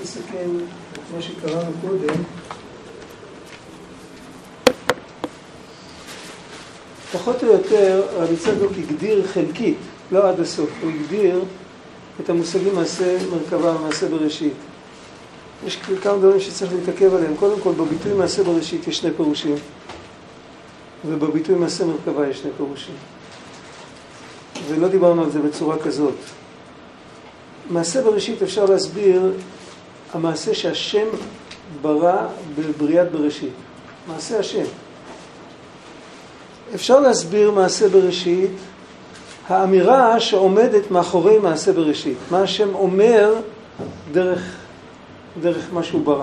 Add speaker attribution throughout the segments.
Speaker 1: לסכם את מה שקראנו קודם. פחות או יותר רבי צדוק הגדיר חלקית, לא עד הסוף, הוא הגדיר את המושגים מעשה מרכבה ומעשה בראשית. יש כמה דברים שצריך להתעכב עליהם. קודם כל, בביטוי מעשה בראשית יש שני פירושים, ובביטוי מעשה מרכבה יש שני פירושים. ולא דיברנו על זה בצורה כזאת. מעשה בראשית אפשר להסביר המעשה שהשם ברא בבריאת בראשית. מעשה השם. אפשר להסביר מעשה בראשית, האמירה שעומדת מאחורי מעשה בראשית. מה השם אומר דרך מה שהוא ברא.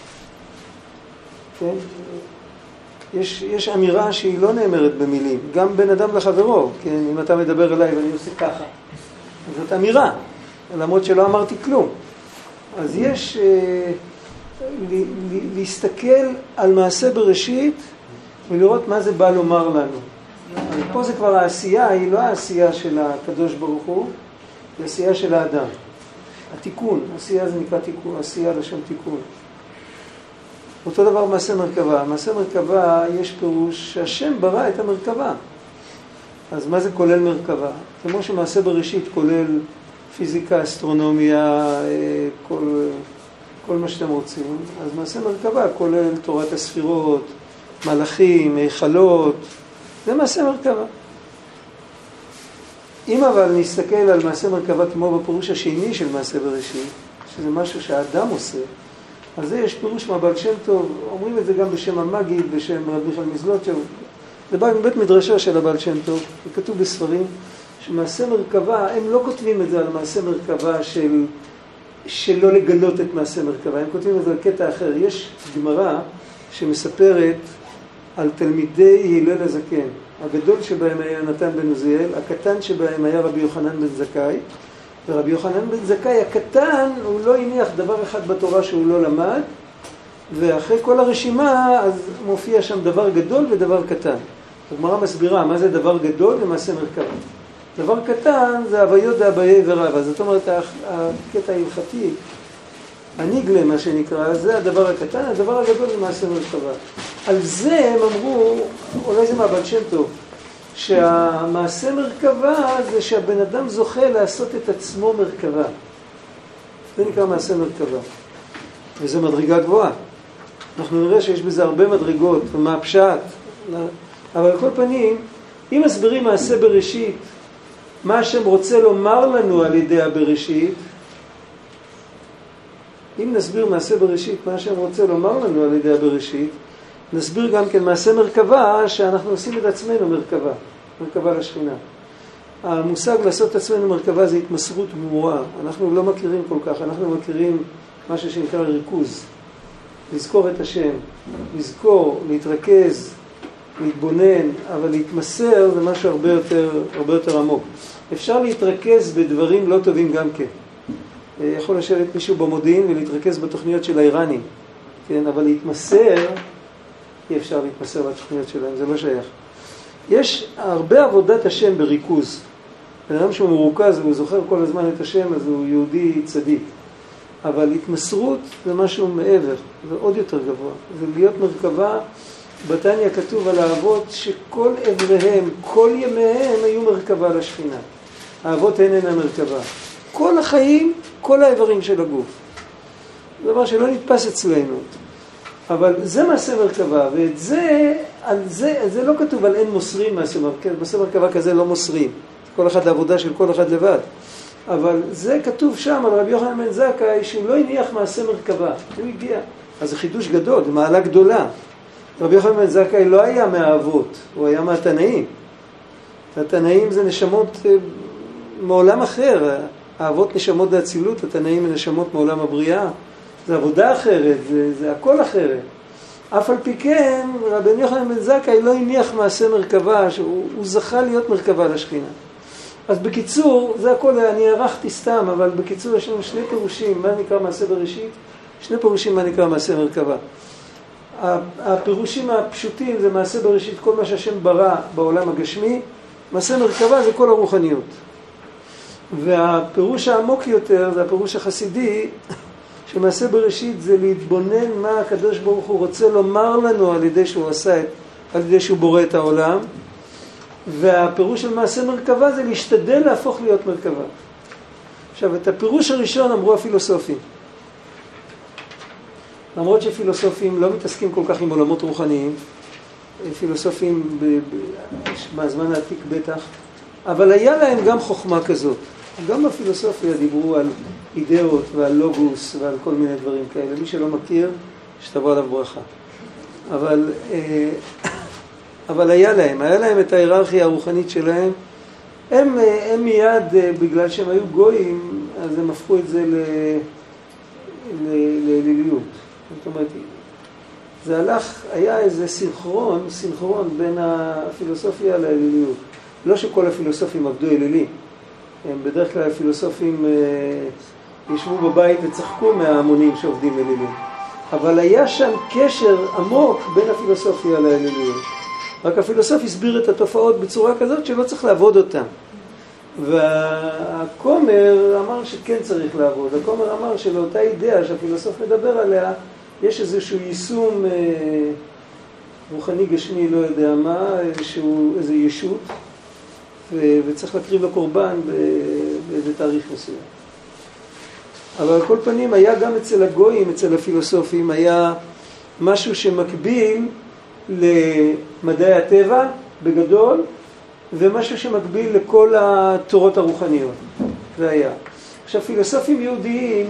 Speaker 1: כן? יש אמירה שהיא לא נאמרת במילים. גם בין אדם לחברו. כן? אם אתה מדבר אליי ואני עושה ככה. זאת אמירה. למרות שלא אמרתי כלום. אז יש להסתכל על מעשה בראשית ולראות מה זה בא לומר לנו. אז פה זה כבר העשייה, היא לא העשייה של הקדוש ברוך הוא, היא העשייה של האדם. התיקון, עשייה זה נקרא תיקון, עשייה לשם תיקון. אותו דבר מעשה מרכבה. מעשה מרכבה יש פירוש שהשם ברא את המרכבה. אז מה זה כולל מרכבה? כמו שמעשה בראשית כולל פיזיקה, אסטרונומיה, כל מה שאתם רוצים. אז מעשה מרכבה כולל תורת הספירות, מלאכים, היכלות, זה מעשה מרכבה. אם אבל נסתכל על מעשה מרכבה כמו בפירוש השני של מעשה בראשית, שזה משהו שהאדם עושה, אז זה יש פירוש מהבעל שם טוב, אומרים את זה גם בשם המגיד, בשם רבי מיכאל מזלוטשוב, זה בא מבית מדרשה של הבעל שם טוב, זה כתוב בספרים, שמעשה מרכבה, הם לא כותבים את זה על מעשה מרכבה שלא לגלות את מעשה מרכבה, הם כותבים את זה על קטע אחר. יש גמרא שמספרת על תלמידי הלל הזקן. הגדול שבהם היה נתן בן עוזיאל, הקטן שבהם היה רבי יוחנן בן זכאי, ורבי יוחנן בן זכאי הקטן הוא לא הניח דבר אחד בתורה שהוא לא למד, ואחרי כל הרשימה אז מופיע שם דבר גדול ודבר קטן. הגמרא מסבירה מה זה דבר גדול ומעשה מרכבה. דבר קטן זה הוויות דאביי ורבא, זאת אומרת הקטע ההלכתי, הניגלה מה שנקרא, זה הדבר הקטן, הדבר הגדול זה מעשה מרכבה. על זה הם אמרו, אולי זה מהבעל שם טוב, שהמעשה מרכבה זה שהבן אדם זוכה לעשות את עצמו מרכבה. זה נקרא מעשה מרכבה. וזו מדרגה גבוהה. אנחנו נראה שיש בזה הרבה מדרגות, ומה הפשט. אבל על כל פנים, אם מסבירים מעשה בראשית, מה השם רוצה לומר לנו על ידי הבראשית, אם נסביר מעשה בראשית, מה השם רוצה לומר לנו על ידי הבראשית, נסביר גם כן מעשה מרכבה, שאנחנו עושים את עצמנו מרכבה, מרכבה לשכינה. המושג לעשות את עצמנו מרכבה זה התמסרות גמורה. אנחנו לא מכירים כל כך, אנחנו מכירים משהו שנקרא ריכוז. לזכור את השם, לזכור, להתרכז, להתבונן, אבל להתמסר זה משהו הרבה יותר עמוק. אפשר להתרכז בדברים לא טובים גם כן. יכול לשבת מישהו במודיעין ולהתרכז בתוכניות של האיראנים, כן? אבל להתמסר, אי אפשר להתמסר בתוכניות שלהם, זה לא שייך. יש הרבה עבודת השם בריכוז. בן אדם שהוא מרוכז והוא זוכר כל הזמן את השם, אז הוא יהודי צדיק. אבל התמסרות זה משהו מעבר, זה עוד יותר גבוה. זה להיות מרכבה, בתניא כתוב על האבות שכל עבריהם, כל ימיהם היו מרכבה לשכינה. האבות איננה מרכבה. כל החיים, כל האיברים של הגוף. זה דבר שלא נתפס אצלנו. אבל זה מעשה מרכבה, ואת זה, זה לא כתוב על אין מוסרים מעשה מרכבה. מעשה מרכבה כזה לא מוסרים. כל אחד לעבודה של כל אחד לבד. אבל זה כתוב שם על רבי יוחנן בן זכאי שהוא לא הניח מעשה מרכבה. הוא הגיע. אז זה חידוש גדול, זה מעלה גדולה. רבי יוחנן בן זכאי לא היה מהאבות, הוא היה מהתנאים. התנאים זה נשמות מעולם אחר. האבות נשמות באצילות, התנאים נשמות מעולם הבריאה. זה עבודה אחרת, זה הכל אחרת. אף על פי כן, רבי יוחנן בן זכאי לא הניח מעשה מרכבה, שהוא זכה להיות מרכבה לשכינה. אז בקיצור, זה הכל, אני ערכתי סתם, אבל בקיצור יש לנו שני פירושים, מה נקרא מעשה בראשית? שני פירושים מה נקרא מעשה מרכבה. הפירושים הפשוטים זה מעשה בראשית, כל מה שהשם ברא בעולם הגשמי, מעשה מרכבה זה כל הרוחניות. והפירוש העמוק יותר, זה הפירוש החסידי, שמעשה בראשית זה להתבונן מה הקדוש ברוך הוא רוצה לומר לנו על ידי שהוא עשה על ידי שהוא בורא את העולם, והפירוש של מעשה מרכבה זה להשתדל להפוך להיות מרכבה. עכשיו, את הפירוש הראשון אמרו הפילוסופים. למרות שפילוסופים לא מתעסקים כל כך עם עולמות רוחניים, פילוסופים מהזמן העתיק בטח, אבל היה להם גם חוכמה כזאת. גם בפילוסופיה דיברו על אידאות ועל לוגוס ועל כל מיני דברים כאלה. מי שלא מכיר, שתבוא עליו ברכה. אבל היה להם את ההיררכיה הרוחנית שלהם. הם מיד, בגלל שהם היו גויים, אז הם הפכו את זה לליליות. זאת אומרת, זה היה איזה סינכרון בין הפילוסופיה לאליליות. לא שכל הפילוסופים עבדו אלילי. הם בדרך כלל הפילוסופים ישבו בבית וצחקו מההמונים שעובדים אלילי. אבל היה שם קשר עמוק בין הפילוסופיה לאליליות. רק הפילוסוף הסביר את התופעות בצורה כזאת שלא צריך לעבוד אותן. והכומר אמר שכן צריך לעבוד. הכומר אמר שלאותה אידאה שהפילוסוף מדבר עליה, יש איזשהו יישום רוחני גשמי, לא יודע מה, איזו ישות, וצריך להקריב לו קורבן באיזה תאריך מסוים. אבל על כל פנים היה גם אצל הגויים, אצל הפילוסופים, היה משהו שמקביל למדעי הטבע בגדול, ומשהו שמקביל לכל התורות הרוחניות. זה היה. עכשיו, פילוסופים יהודיים,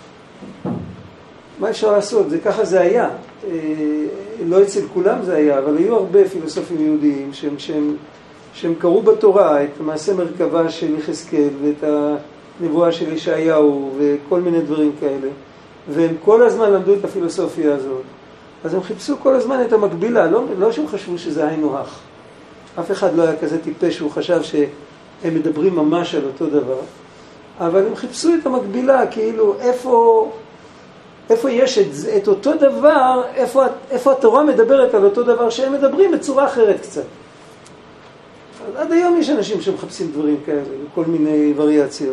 Speaker 1: מה אפשר לעשות? ככה זה היה. לא אצל כולם זה היה, אבל היו הרבה פילוסופים יהודיים שהם קראו בתורה את מעשה מרכבה של יחזקאל ואת הנבואה של ישעיהו וכל מיני דברים כאלה. והם כל הזמן למדו את הפילוסופיה הזאת. אז הם חיפשו כל הזמן את המקבילה, לא שהם חשבו שזה היינו הך. אף אחד לא היה כזה טיפש שהוא חשב שהם מדברים ממש על אותו דבר. אבל הם חיפשו את המקבילה, כאילו איפה יש את אותו דבר, איפה התורה מדברת על אותו דבר שהם מדברים בצורה אחרת קצת. עד היום יש אנשים שמחפשים דברים כאלה, כל מיני וריאציות.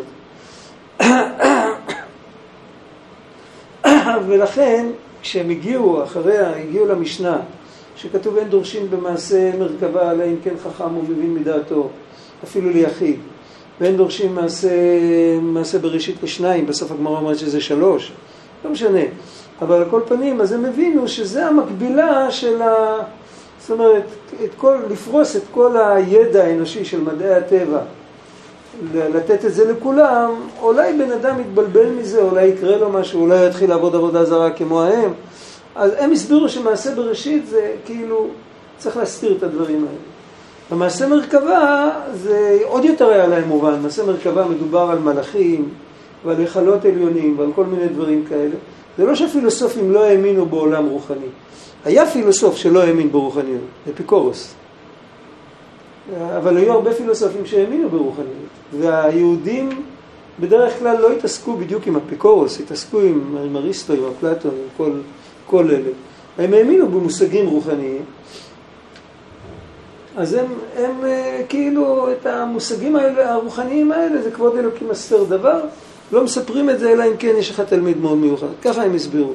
Speaker 1: ולכן, כשהם הגיעו למשנה, שכתוב אין דורשים במעשה מרכבה, אלא אם כן חכם הוא מבין מדעתו, אפילו ליחיד. ואין דורשים מעשה בראשית לשניים, בסוף הגמרא אומרת שזה 3. לא משנה. אבל על כל פנים, אז הם הבינו שזה המקבילה של זאת אומרת, לפרוס את כל הידע האנושי של מדעי הטבע, לתת את זה לכולם, אולי בן אדם יתבלבל מזה, אולי יקרה לו משהו, אולי יתחיל לעבוד עבודה זרה כמו ההם. אז הם הסבירו שמעשה בראשית זה כאילו צריך להסתיר את הדברים האלה. במעשה מרכבה זה עוד יותר היה להם מובן. מעשה מרכבה מדובר על מלאכים ועל היכלות עליונים ועל כל מיני דברים כאלה. זה לא שהפילוסופים לא האמינו בעולם רוחני. היה פילוסוף שלא האמין ברוחניות, אפיקורוס. אבל היו הרבה פילוסופים שהאמינו ברוחניות. והיהודים בדרך כלל לא התעסקו בדיוק עם אפיקורוס, התעסקו עם אריסטו, עם אפלטון, עם כל אלה. הם האמינו במושגים רוחניים. אז הם כאילו את המושגים האלה, הרוחניים האלה, זה כבוד אלוקים הסתר דבר, לא מספרים את זה אלא אם כן יש לך תלמיד מאוד מיוחד. ככה הם הסבירו.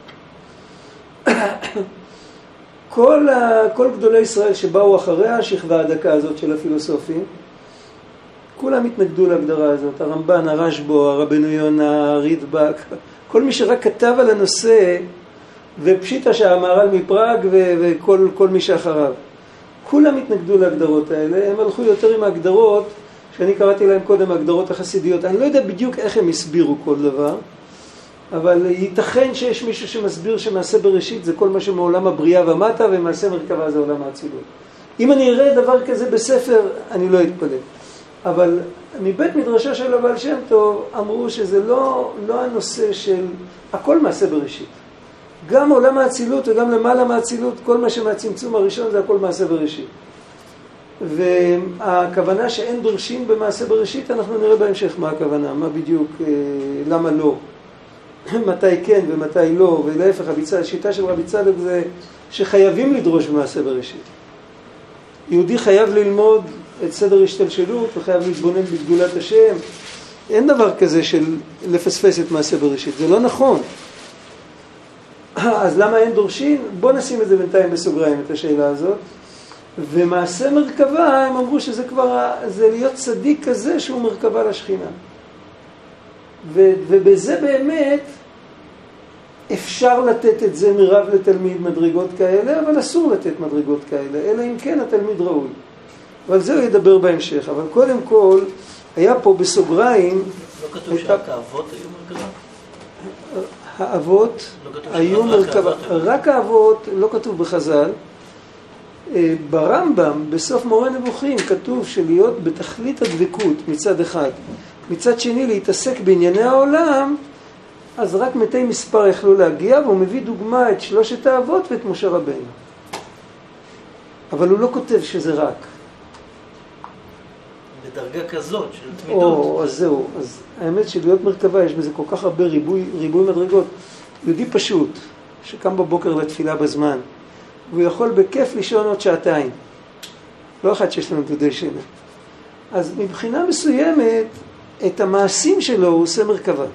Speaker 1: כל גדולי ישראל שבאו אחריה, השכבה הדקה הזאת של הפילוסופים, כולם התנגדו להגדרה הזאת. הרמב"ן, הרשב"א, הרבנו יונה, הרידב"ק, כל מי שרק כתב על הנושא, ופשיטה שהמהר"ל מפראג וכל מי שאחריו. כולם התנגדו להגדרות האלה, הם הלכו יותר עם ההגדרות, שאני קראתי להם קודם ההגדרות החסידיות. אני לא יודע בדיוק איך הם הסבירו כל דבר, אבל ייתכן שיש מישהו שמסביר שמעשה בראשית זה כל מה שמעולם הבריאה ומטה, ומעשה מרכבה זה עולם האצילות. אם אני אראה דבר כזה בספר, אני לא אתפלא. אבל מבית מדרשה של הבעל שם טוב אמרו שזה לא הנושא של הכל מעשה בראשית. גם עולם האצילות וגם למעלה מהאצילות, כל מה שמהצמצום הראשון זה הכל מעשה בראשית. והכוונה שאין דורשים במעשה בראשית, אנחנו נראה בהמשך מה הכוונה, מה בדיוק, למה לא, מתי כן ומתי לא, ולהפך, השיטה של רבי צדוק זה שחייבים לדרוש במעשה בראשית. יהודי חייב ללמוד את סדר השתלשלות, וחייב להתבונן בגדולת השם, אין דבר כזה של לפספס את מעשה בראשית, זה לא נכון. אז למה אין דורשים? בוא נשים את זה בינתיים בסוגריים, את השאלה הזאת. ומעשה מרכבה, הם אמרו שזה כבר, זה להיות צדיק כזה שהוא מרכבה לשכינה. ובזה באמת אפשר לתת את זה מרב לתלמיד מדרגות כאלה, אבל אסור לתת מדרגות כאלה, אלא אם כן התלמיד ראוי. אבל זה הוא ידבר בהמשך. אבל קודם כל, היה פה בסוגריים...
Speaker 2: לא כתוב שרק האבות היו מרכבה?
Speaker 1: האבות היו מרכבה. רק האבות, לא כתוב בחז"ל. ברמב"ם, בסוף מורה נבוכים, כתוב שלהיות בתכלית הדבקות מצד אחד. מצד שני, להתעסק בענייני העולם, אז רק מתי מספר יכלו להגיע, והוא מביא דוגמה את 3 האבות ואת משה רבנו. אבל הוא לא כותב שזה רק.
Speaker 2: בדרגה כזאת של תמידות.
Speaker 1: אז זהו. אז האמת שלהיות מרכבה, יש בזה כל כך הרבה ריבוי מדרגות. יהודי פשוט, שקם בבוקר לתפילה בזמן, והוא יכול בכיף לישון עוד 2 שעות. לא אחד שיש לנו דודי שינה. אז מבחינה מסוימת, את המעשים שלו הוא עושה מרכבה.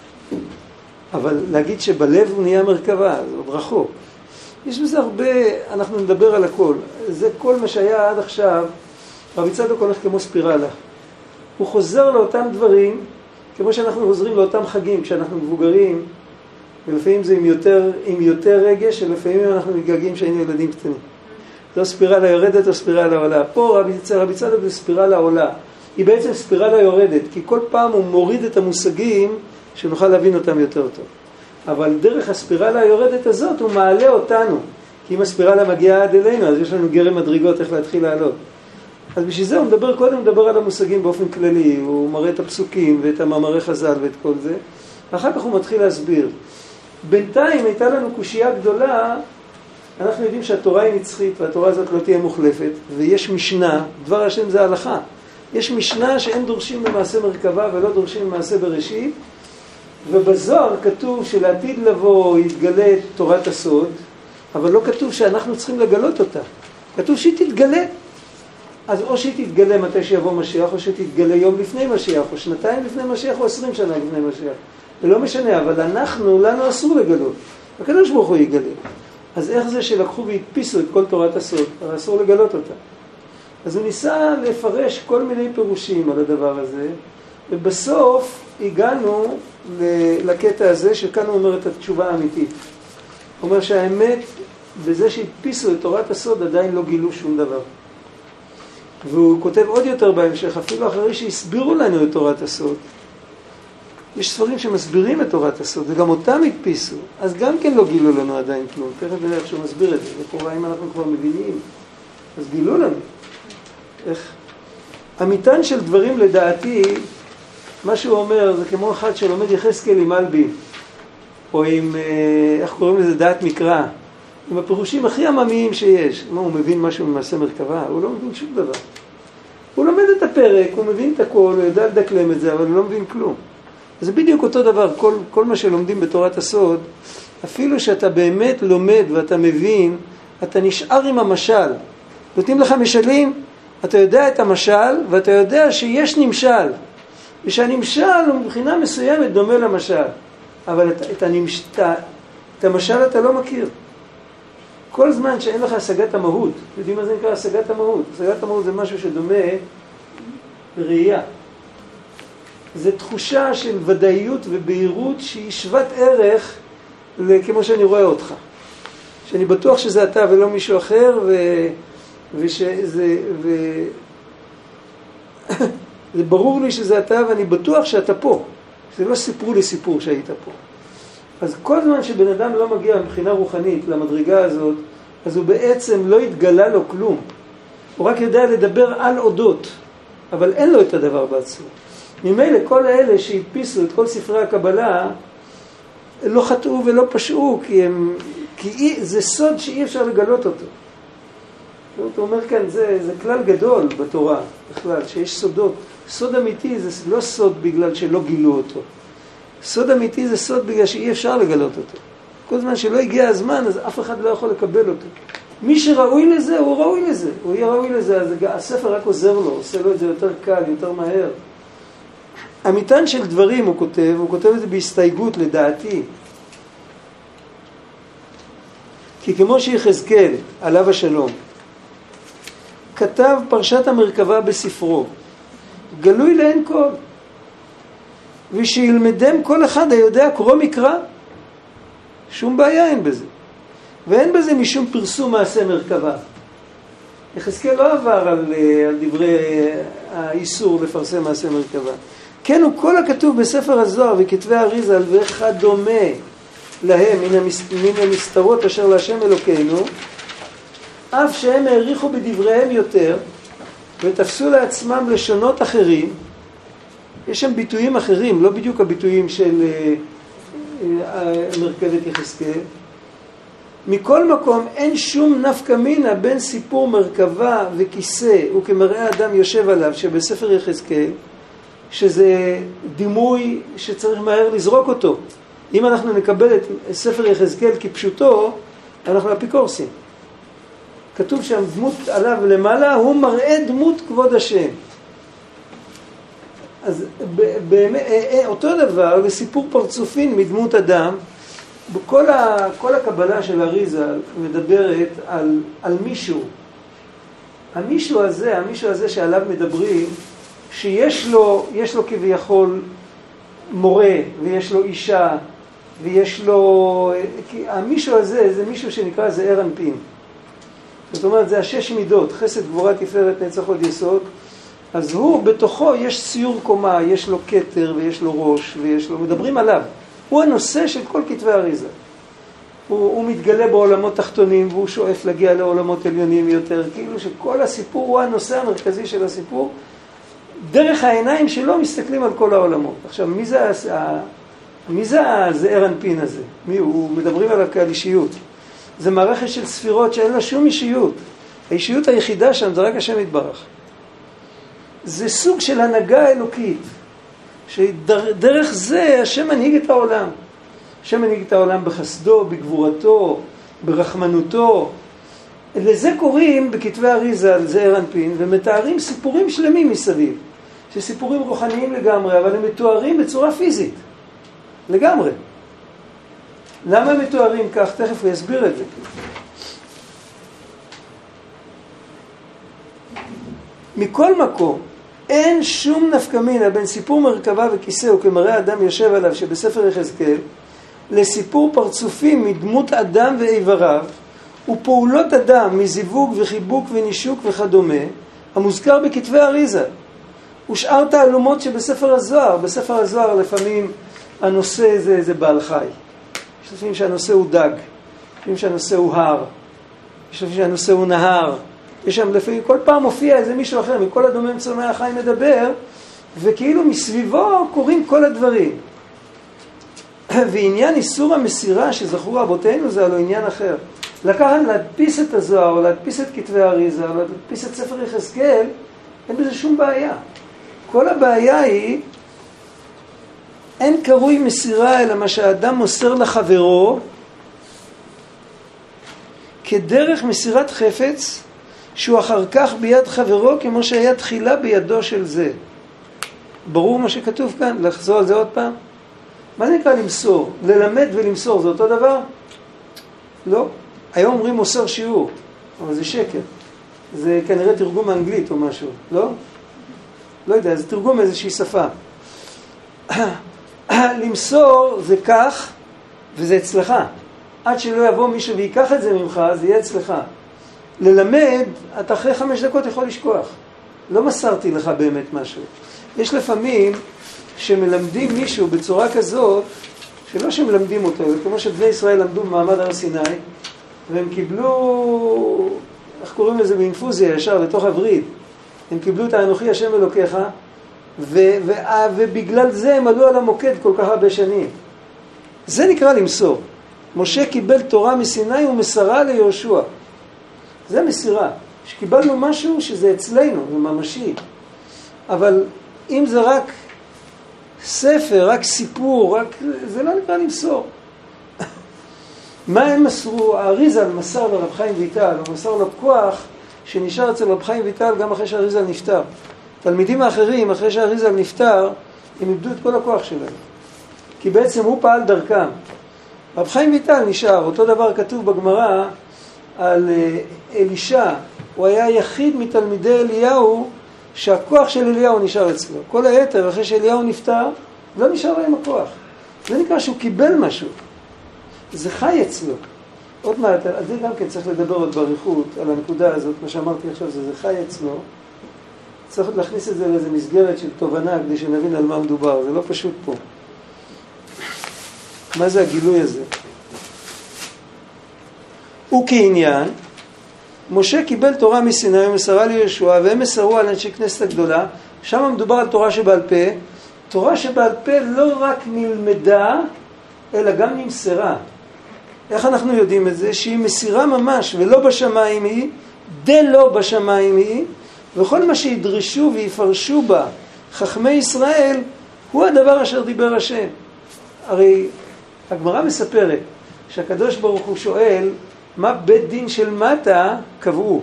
Speaker 1: אבל להגיד שבלב הוא נהיה מרכבה, זה עוד רחוק. יש בזה הרבה, אנחנו נדבר על הכל. זה כל מה שהיה עד עכשיו, רבי צדוק הולך כמו ספירלה. הוא חוזר לאותם דברים, כמו שאנחנו חוזרים לאותם חגים, כשאנחנו מבוגרים, ולפעמים זה עם יותר רגש, ולפעמים אנחנו מתגעגעים שהיינו ילדים קטנים. זו ספירלה יורדת או ספירלה עולה. פה רבי צדוק זה ספירלה עולה. היא בעצם ספירלה יורדת, כי כל פעם הוא מוריד את המושגים שנוכל להבין אותם יותר טוב. אבל דרך הספירלה היורדת הזאת הוא מעלה אותנו. כי אם הספירלה מגיעה עד אלינו, אז יש לנו גרם מדרגות איך להתחיל לעלות. אז בשביל זה הוא מדבר על המושגים באופן כללי, הוא מראה את הפסוקים ואת המאמרי חז"ל ואת כל זה. ואחר כך הוא מתחיל להסביר. בינתיים הייתה לנו קושייה גדולה, אנחנו יודעים שהתורה היא נצחית והתורה הזאת לא תהיה מוחלפת, ויש משנה, דבר השם זה הלכה. יש משנה שאין דורשים במעשה מרכבה ולא דורשים במעשה בראשית, ובזוהר כתוב שלעתיד לבוא יתגלה תורת הסוד, אבל לא כתוב שאנחנו צריכים לגלות אותה. כתוב שהיא תתגלה. אז או שהיא תתגלה מתי שיבוא משיח, או שתתגלה יום לפני משיח, או 2 לפני משיח, או 20 שנה לפני משיח. זה לא משנה, אבל לנו אסור לגלות. הקדוש ברוך הוא יגלה. אז איך זה שלקחו והדפיסו את כל תורת הסוד? אסור לגלות אותה. אז הוא ניסה לפרש כל מיני פירושים על הדבר הזה, ובסוף הגענו לקטע הזה שכאן הוא אומר את התשובה האמיתית. הוא אומר שהאמת, בזה שהדפיסו את תורת הסוד עדיין לא גילו שום דבר. והוא כותב עוד יותר בהמשך, אפילו אחרי שהסבירו לנו את תורת הסוד. יש ספרים שמסבירים את תורת הסוד, וגם אותם הדפיסו, אז גם כן לא גילו לנו עדיין כלום. תכף נראה איך שהוא מסביר את זה, לכאורה אם אנחנו כבר מבינים, אז גילו לנו. איך? אמיתן של דברים לדעתי, מה שהוא אומר זה כמו אחד שלומד יחזקאל עם אלבי, או עם, איך קוראים לזה, דעת מקרא, עם הפירושים הכי עממיים שיש. מה, הוא מבין משהו ממעשה מרכבה? הוא לא מבין שום דבר. הוא לומד את הפרק, הוא מבין את הכל, הוא יודע לדקלם את זה, אבל הוא לא מבין כלום. זה בדיוק אותו דבר, כל מה שלומדים בתורת הסוד, אפילו שאתה באמת לומד ואתה מבין, אתה נשאר עם המשל. נותנים לך משלים, אתה יודע את המשל, ואתה יודע שיש נמשל. ושהנמשל הוא מבחינה מסוימת דומה למשל. אבל את המשל אתה לא מכיר. כל זמן שאין לך השגת המהות, יודעים מה זה נקרא השגת המהות? השגת המהות זה משהו שדומה ראייה. זה תחושה של ודאיות ובהירות שהיא שוות ערך כמו שאני רואה אותך. שאני בטוח שזה אתה ולא מישהו אחר, זה ברור לי שזה אתה ואני בטוח שאתה פה. זה לא סיפרו לי סיפור שהיית פה. אז כל זמן שבן אדם לא מגיע מבחינה רוחנית למדרגה הזאת, אז הוא בעצם לא התגלה לו כלום. הוא רק יודע לדבר על אודות, אבל אין לו את הדבר בעצמו. ממילא כל האלה שהדפיסו את כל ספרי הקבלה, לא חטאו ולא פשעו, כי זה סוד שאי אפשר לגלות אותו. הוא אומר כאן, זה כלל גדול בתורה, בכלל, שיש סודות. סוד אמיתי זה לא סוד בגלל שלא גילו אותו. סוד אמיתי זה סוד בגלל שאי אפשר לגלות אותו. כל זמן שלא הגיע הזמן, אז אף אחד לא יכול לקבל אותו. מי שראוי לזה, הוא ראוי לזה. הוא יהיה ראוי לזה, אז הספר רק עוזר לו, עושה לו את זה יותר קל, יותר מהר. אמיתן של דברים הוא כותב את זה בהסתייגות לדעתי. כי כמו שיחזקאל, עליו השלום, כתב פרשת המרכבה בספרו, גלוי לעין כל, ושילמדם כל אחד היודע קרוא מקרא, שום בעיה אין בזה. ואין בזה משום פרסום מעשה מרכבה. יחזקאל לא עבר על דברי האיסור לפרסם מעשה מרכבה. כן, הוא כל הכתוב בספר הזוהר וכתבי אריז"ל וכדומה להם מן המסתרות אשר להשם אלוקינו, אף שהם העריכו בדבריהם יותר ותפסו לעצמם לשונות אחרים. יש שם ביטויים אחרים, לא בדיוק הביטויים של מרכבת יחזקאל. מכל מקום אין שום נפקא מינה בין סיפור מרכבה וכיסא וכמראה אדם יושב עליו שבספר יחזקאל, שזה דימוי שצריך מהר לזרוק אותו. אם אנחנו נקבל את ספר יחזקאל כפשוטו, אנחנו אפיקורסים. כתוב שם דמות עליו למעלה, הוא מראה דמות כבוד השם. אז אותו דבר לסיפור פרצופין מדמות אדם, כל הקבלה של אריז"ל מדברת על מישהו. המישהו הזה שעליו מדברים, שיש לו כביכול מורה, ויש לו אישה, ויש לו... המישהו הזה זה מישהו שנקרא זעיר אנפין. זאת אומרת, זה השש מידות, חסד, גבורה, תפארת, נצח, הוד, יסוד. אז הוא, בתוכו יש ציור קומה, יש לו כתר ויש לו ראש, מדברים עליו. הוא הנושא של כל כתבי אריז"ל. הוא מתגלה בעולמות תחתונים, והוא שואף להגיע לעולמות עליונים יותר, כאילו שכל הסיפור הוא הנושא המרכזי של הסיפור. דרך העיניים שלו מסתכלים על כל העולמות. עכשיו, מי זה הזעיר אנפין הזה? מי הוא? מדברים עליו כעל אישיות. זה מערכת של ספירות שאין לה שום אישיות. האישיות היחידה שם זה רק השם יתברך. זה סוג של הנהגה אלוקית, שדרך זה השם מנהיג את העולם. השם מנהיג את העולם בחסדו, בגבורתו, ברחמנותו. לזה קוראים בכתבי אריז"ל זעיר אנפין, ומתארים סיפורים שלמים מסביב, שסיפורים רוחניים לגמרי, אבל הם מתוארים בצורה פיזית, לגמרי. למה הם מתוארים כך? תכף הוא יסביר את זה. מכל מקום, אין שום נפקא מינה בין סיפור מרכבה וכיסא וכמראה אדם יושב עליו שבספר יחזקאל, לסיפור פרצופים מדמות אדם ואיבריו, ופעולות אדם מזיווג וחיבוק ונישוק וכדומה, המוזכר בכתבי אריז"ל. ושאר תעלומות שבספר הזוהר, בספר הזוהר לפעמים הנושא זה בעל חי. יש לפעמים שהנושא הוא דג, לפעמים שהנושא הוא הר, יש לפעמים שהנושא הוא נהר, יש שם לפעמים, כל פעם מופיע איזה מישהו אחר, מכל הדומם צומח חי מדבר, וכאילו מסביבו קוראים כל הדברים. ועניין איסור המסירה שזכו רבותינו זה הלא עניין אחר. לקחת להדפיס את הזוהר, או להדפיס את כתבי אריז"ל, או להדפיס את ספר יחזקאל, אין בזה שום בעיה. כל הבעיה היא, אין קרוי מסירה אלא מה שהאדם מוסר לחברו, כדרך מסירת חפץ, שהוא אחר כך ביד חברו, כמו שהיה תחילה בידו של זה. ברור מה שכתוב כאן? לחזור על זה עוד פעם? מה זה נקרא למסור? ללמד ולמסור זה אותו דבר? לא. היום אומרים מוסר שיעור, אבל זה שקר. זה כנראה תרגום אנגלית או משהו, לא? לא יודע, זה תרגום איזושהי שפה. למסור זה כך, וזה אצלך. עד שלא יבוא מישהו ויקח את זה ממך, זה יהיה אצלך. ללמד, אתה אחרי 5 דקות יכול לשכוח. לא מסרתי לך באמת משהו. יש לפעמים שמלמדים מישהו בצורה כזאת, שלא שמלמדים אותו, כמו שבני ישראל למדו במעמד הר סיני, והם קיבלו, איך קוראים לזה באינפוזיה, ישר לתוך הווריד. הם קיבלו את האנוכי השם אלוקיך, ובגלל זה הם עלו על המוקד כל כך הרבה שנים. זה נקרא למסור. משה קיבל תורה מסיני ומסרה ליהושע. זה מסירה. שקיבלנו משהו שזה אצלנו, זה ממשי. אבל אם זה רק ספר, רק סיפור, זה לא נקרא למסור. מה הם מסרו? האריז"ל מסר לרב חיים ויטל, הוא מסר לו כוח שנשאר אצל רב חיים ויטל גם אחרי שהאריז"ל נפטר. תלמידים האחרים, אחרי שהאריז"ל נפטר, הם איבדו את כל הכוח שלהם. כי בעצם הוא פעל דרכם. רב חיים ויטל נשאר, אותו דבר כתוב בגמרא על אלישע, הוא היה היחיד מתלמידי אליהו שהכוח של אליהו נשאר אצלו. כל היתר אחרי שאליהו נפטר, לא נשאר להם הכוח. זה נקרא שהוא קיבל משהו. זה חי אצלו. עוד מעט, על זה גם כן צריך לדבר עוד בריחות, על הנקודה הזאת, מה שאמרתי עכשיו, זה חי אצלו. צריך להכניס את זה לאיזו מסגרת של תובנה, כדי שנבין על מה מדובר. זה לא פשוט פה. מה זה הגילוי הזה? וכעניין, משה קיבל תורה מסיני ומסרה ליהושע, והם מסרו על אנשי כנסת הגדולה. שם מדובר על תורה שבעל פה. תורה שבעל פה לא רק נלמדה, אלא גם נמסרה. איך אנחנו יודעים את זה? שהיא מסירה ממש, ולא בשמיים היא, דלא בשמיים היא, וכל מה שידרשו ויפרשו בה חכמי ישראל, הוא הדבר אשר דיבר השם. הרי הגמרא מספרת שהקדוש ברוך הוא שואל, מה בית דין של מטה קבעו?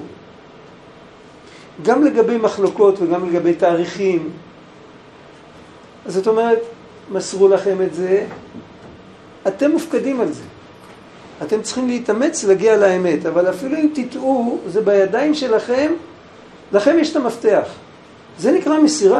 Speaker 1: גם לגבי מחלוקות וגם לגבי תאריכים. אז זאת אומרת, מסרו לכם את זה, אתם מופקדים על זה. אתם צריכים להתאמץ להגיע לאמת, אבל אפילו אם תטעו, זה בידיים שלכם, לכם יש את המפתח. זה נקרא מסירה.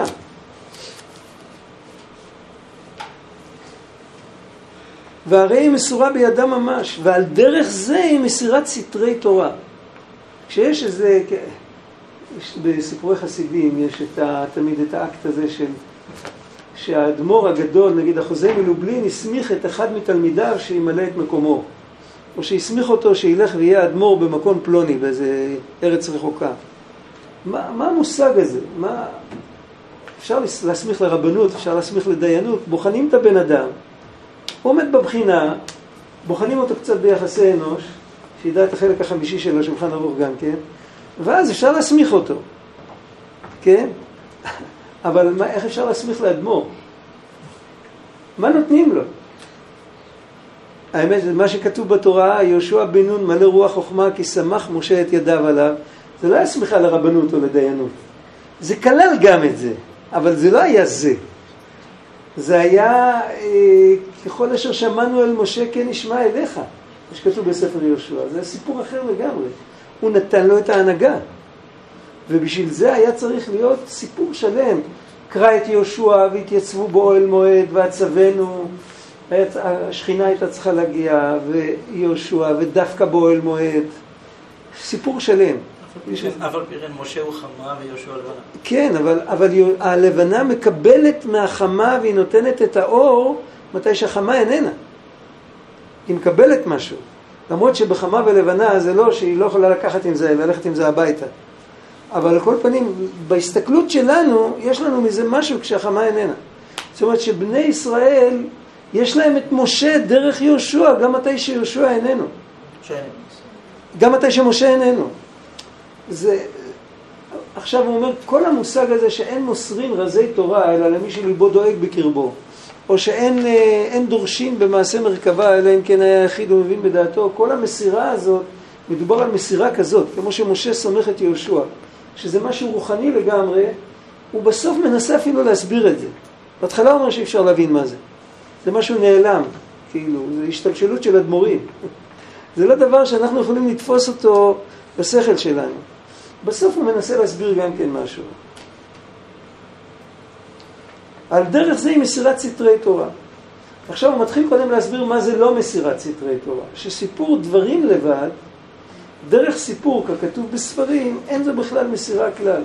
Speaker 1: והרי היא מסורה בידם ממש, ועל דרך זה היא מסירת סתרי תורה. כשיש איזה, בסיפורי חסידים יש תמיד את האקט הזה של שהאדמו"ר הגדול, נגיד החוזה מלובלין, הסמיך את אחד מתלמידיו שימלא את מקומו. או שהסמיך אותו שילך ויהיה אדמו"ר במקום פלוני, באיזה ארץ רחוקה. מה המושג הזה? אפשר להסמיך לרבנות, אפשר להסמיך לדיינות, בוחנים את הבן אדם. הוא עומד בבחינה, בוחנים אותו קצת ביחסי אנוש, שידע את החלק החמישי שלו, שולחן ערוך גם כן, ואז אפשר להסמיך אותו. כן? אבל איך אפשר להסמיך לאדמו"ר? מה נותנים לו? האמת, מה שכתוב בתורה, יהושע בן נון מלא רוח חוכמה כי שמח משה את ידיו עליו, זה לא היה סמיכה לרבנות או לדיינות. זה כלל גם את זה, אבל זה לא היה זה. זה היה ככל אשר שמענו אל משה כן נשמע אליך, מה שכתוב בספר יהושע. זה סיפור אחר לגמרי. הוא נתן לו את ההנהגה. ובשביל זה היה צריך להיות סיפור שלם. קרא את יהושע והתייצבו באוהל מועד והצוונו. השכינה הייתה צריכה להגיע, ויהושע, ודווקא באוהל מועד. סיפור שלם.
Speaker 2: אבל פירן, משה הוא חמה ויהושע לבנה.
Speaker 1: כן, אבל הלבנה מקבלת מהחמה והיא נותנת את האור מתי שהחמה איננה. היא מקבלת משהו. למרות שבחמה ולבנה זה לא שהיא לא יכולה לקחת עם זה, ללכת עם זה הביתה. אבל על כל פנים, בהסתכלות שלנו, יש לנו מזה משהו כשהחמה איננה. זאת אומרת שבני ישראל, יש להם את משה דרך יהושע, גם מתי שיהושע איננו. גם מתי שמשה איננו. עכשיו הוא אומר, כל המושג הזה שאין מוסרים רזי תורה, אלא למי שליבו דואג בקרבו, או שאין דורשים במעשה מרכבה, אלא אם כן היה יחיד ומבין בדעתו, כל המסירה הזאת, מדובר על מסירה כזאת, כמו שמשה סומך את יהושע, שזה משהו רוחני לגמרי, הוא בסוף מנסה אפילו להסביר את זה. בהתחלה הוא אומר שאי אפשר להבין מה זה. זה משהו נעלם, כאילו, זה השתלשלות של אדמו"רים. זה לא דבר שאנחנו יכולים לתפוס אותו בשכל שלנו. בסוף הוא מנסה להסביר גם כן משהו. על דרך זה היא מסירת סתרי תורה. עכשיו הוא מתחיל קודם להסביר מה זה לא מסירת סתרי תורה. שסיפור דברים לבד, דרך סיפור ככתוב בספרים, אין זה בכלל מסירה כלל.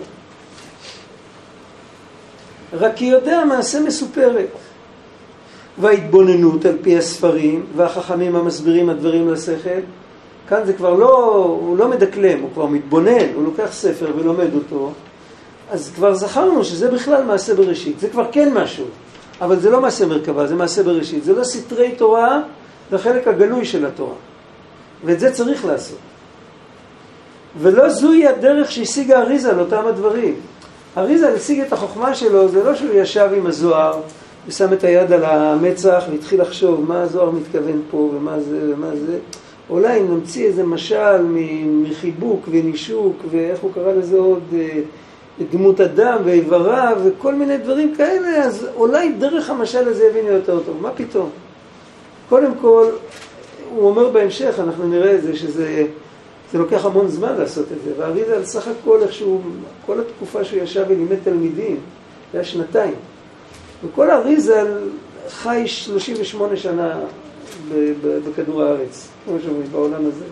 Speaker 1: רק כי יודע מעשה מסופרת. וההתבוננות על פי הספרים, והחכמים המסבירים הדברים לשכל, כאן זה כבר לא, הוא לא מדקלם, הוא כבר מתבונן, הוא לוקח ספר ולומד אותו, אז כבר זכרנו שזה בכלל מעשה בראשית, זה כבר כן משהו, אבל זה לא מעשה מרכבה, זה מעשה בראשית, זה לא סתרי תורה, זה חלק הגלוי של התורה, ואת זה צריך לעשות. ולא זוהי הדרך שהשיג האריזה על אותם הדברים. האריזה השיג את החוכמה שלו, זה לא שהוא ישב עם הזוהר, ושם את היד על המצח והתחיל לחשוב מה הזוהר מתכוון פה ומה זה ומה זה. אולי נמציא איזה משל מחיבוק ונישוק ואיך הוא קרא לזה עוד, דמות אדם ואיבריו וכל מיני דברים כאלה, אז אולי דרך המשל הזה יבינו יותר טוב. מה פתאום? קודם כל, הוא אומר בהמשך, אנחנו נראה את זה, שזה לוקח המון זמן לעשות את זה, והאריז"ל סך הכל איכשהו, כל התקופה שהוא ישב ולימד תלמידים, זה היה שנתיים. וכל האריז"ל חי 38 שנה בכדור הארץ, כמו שאומרים, בעולם הזה.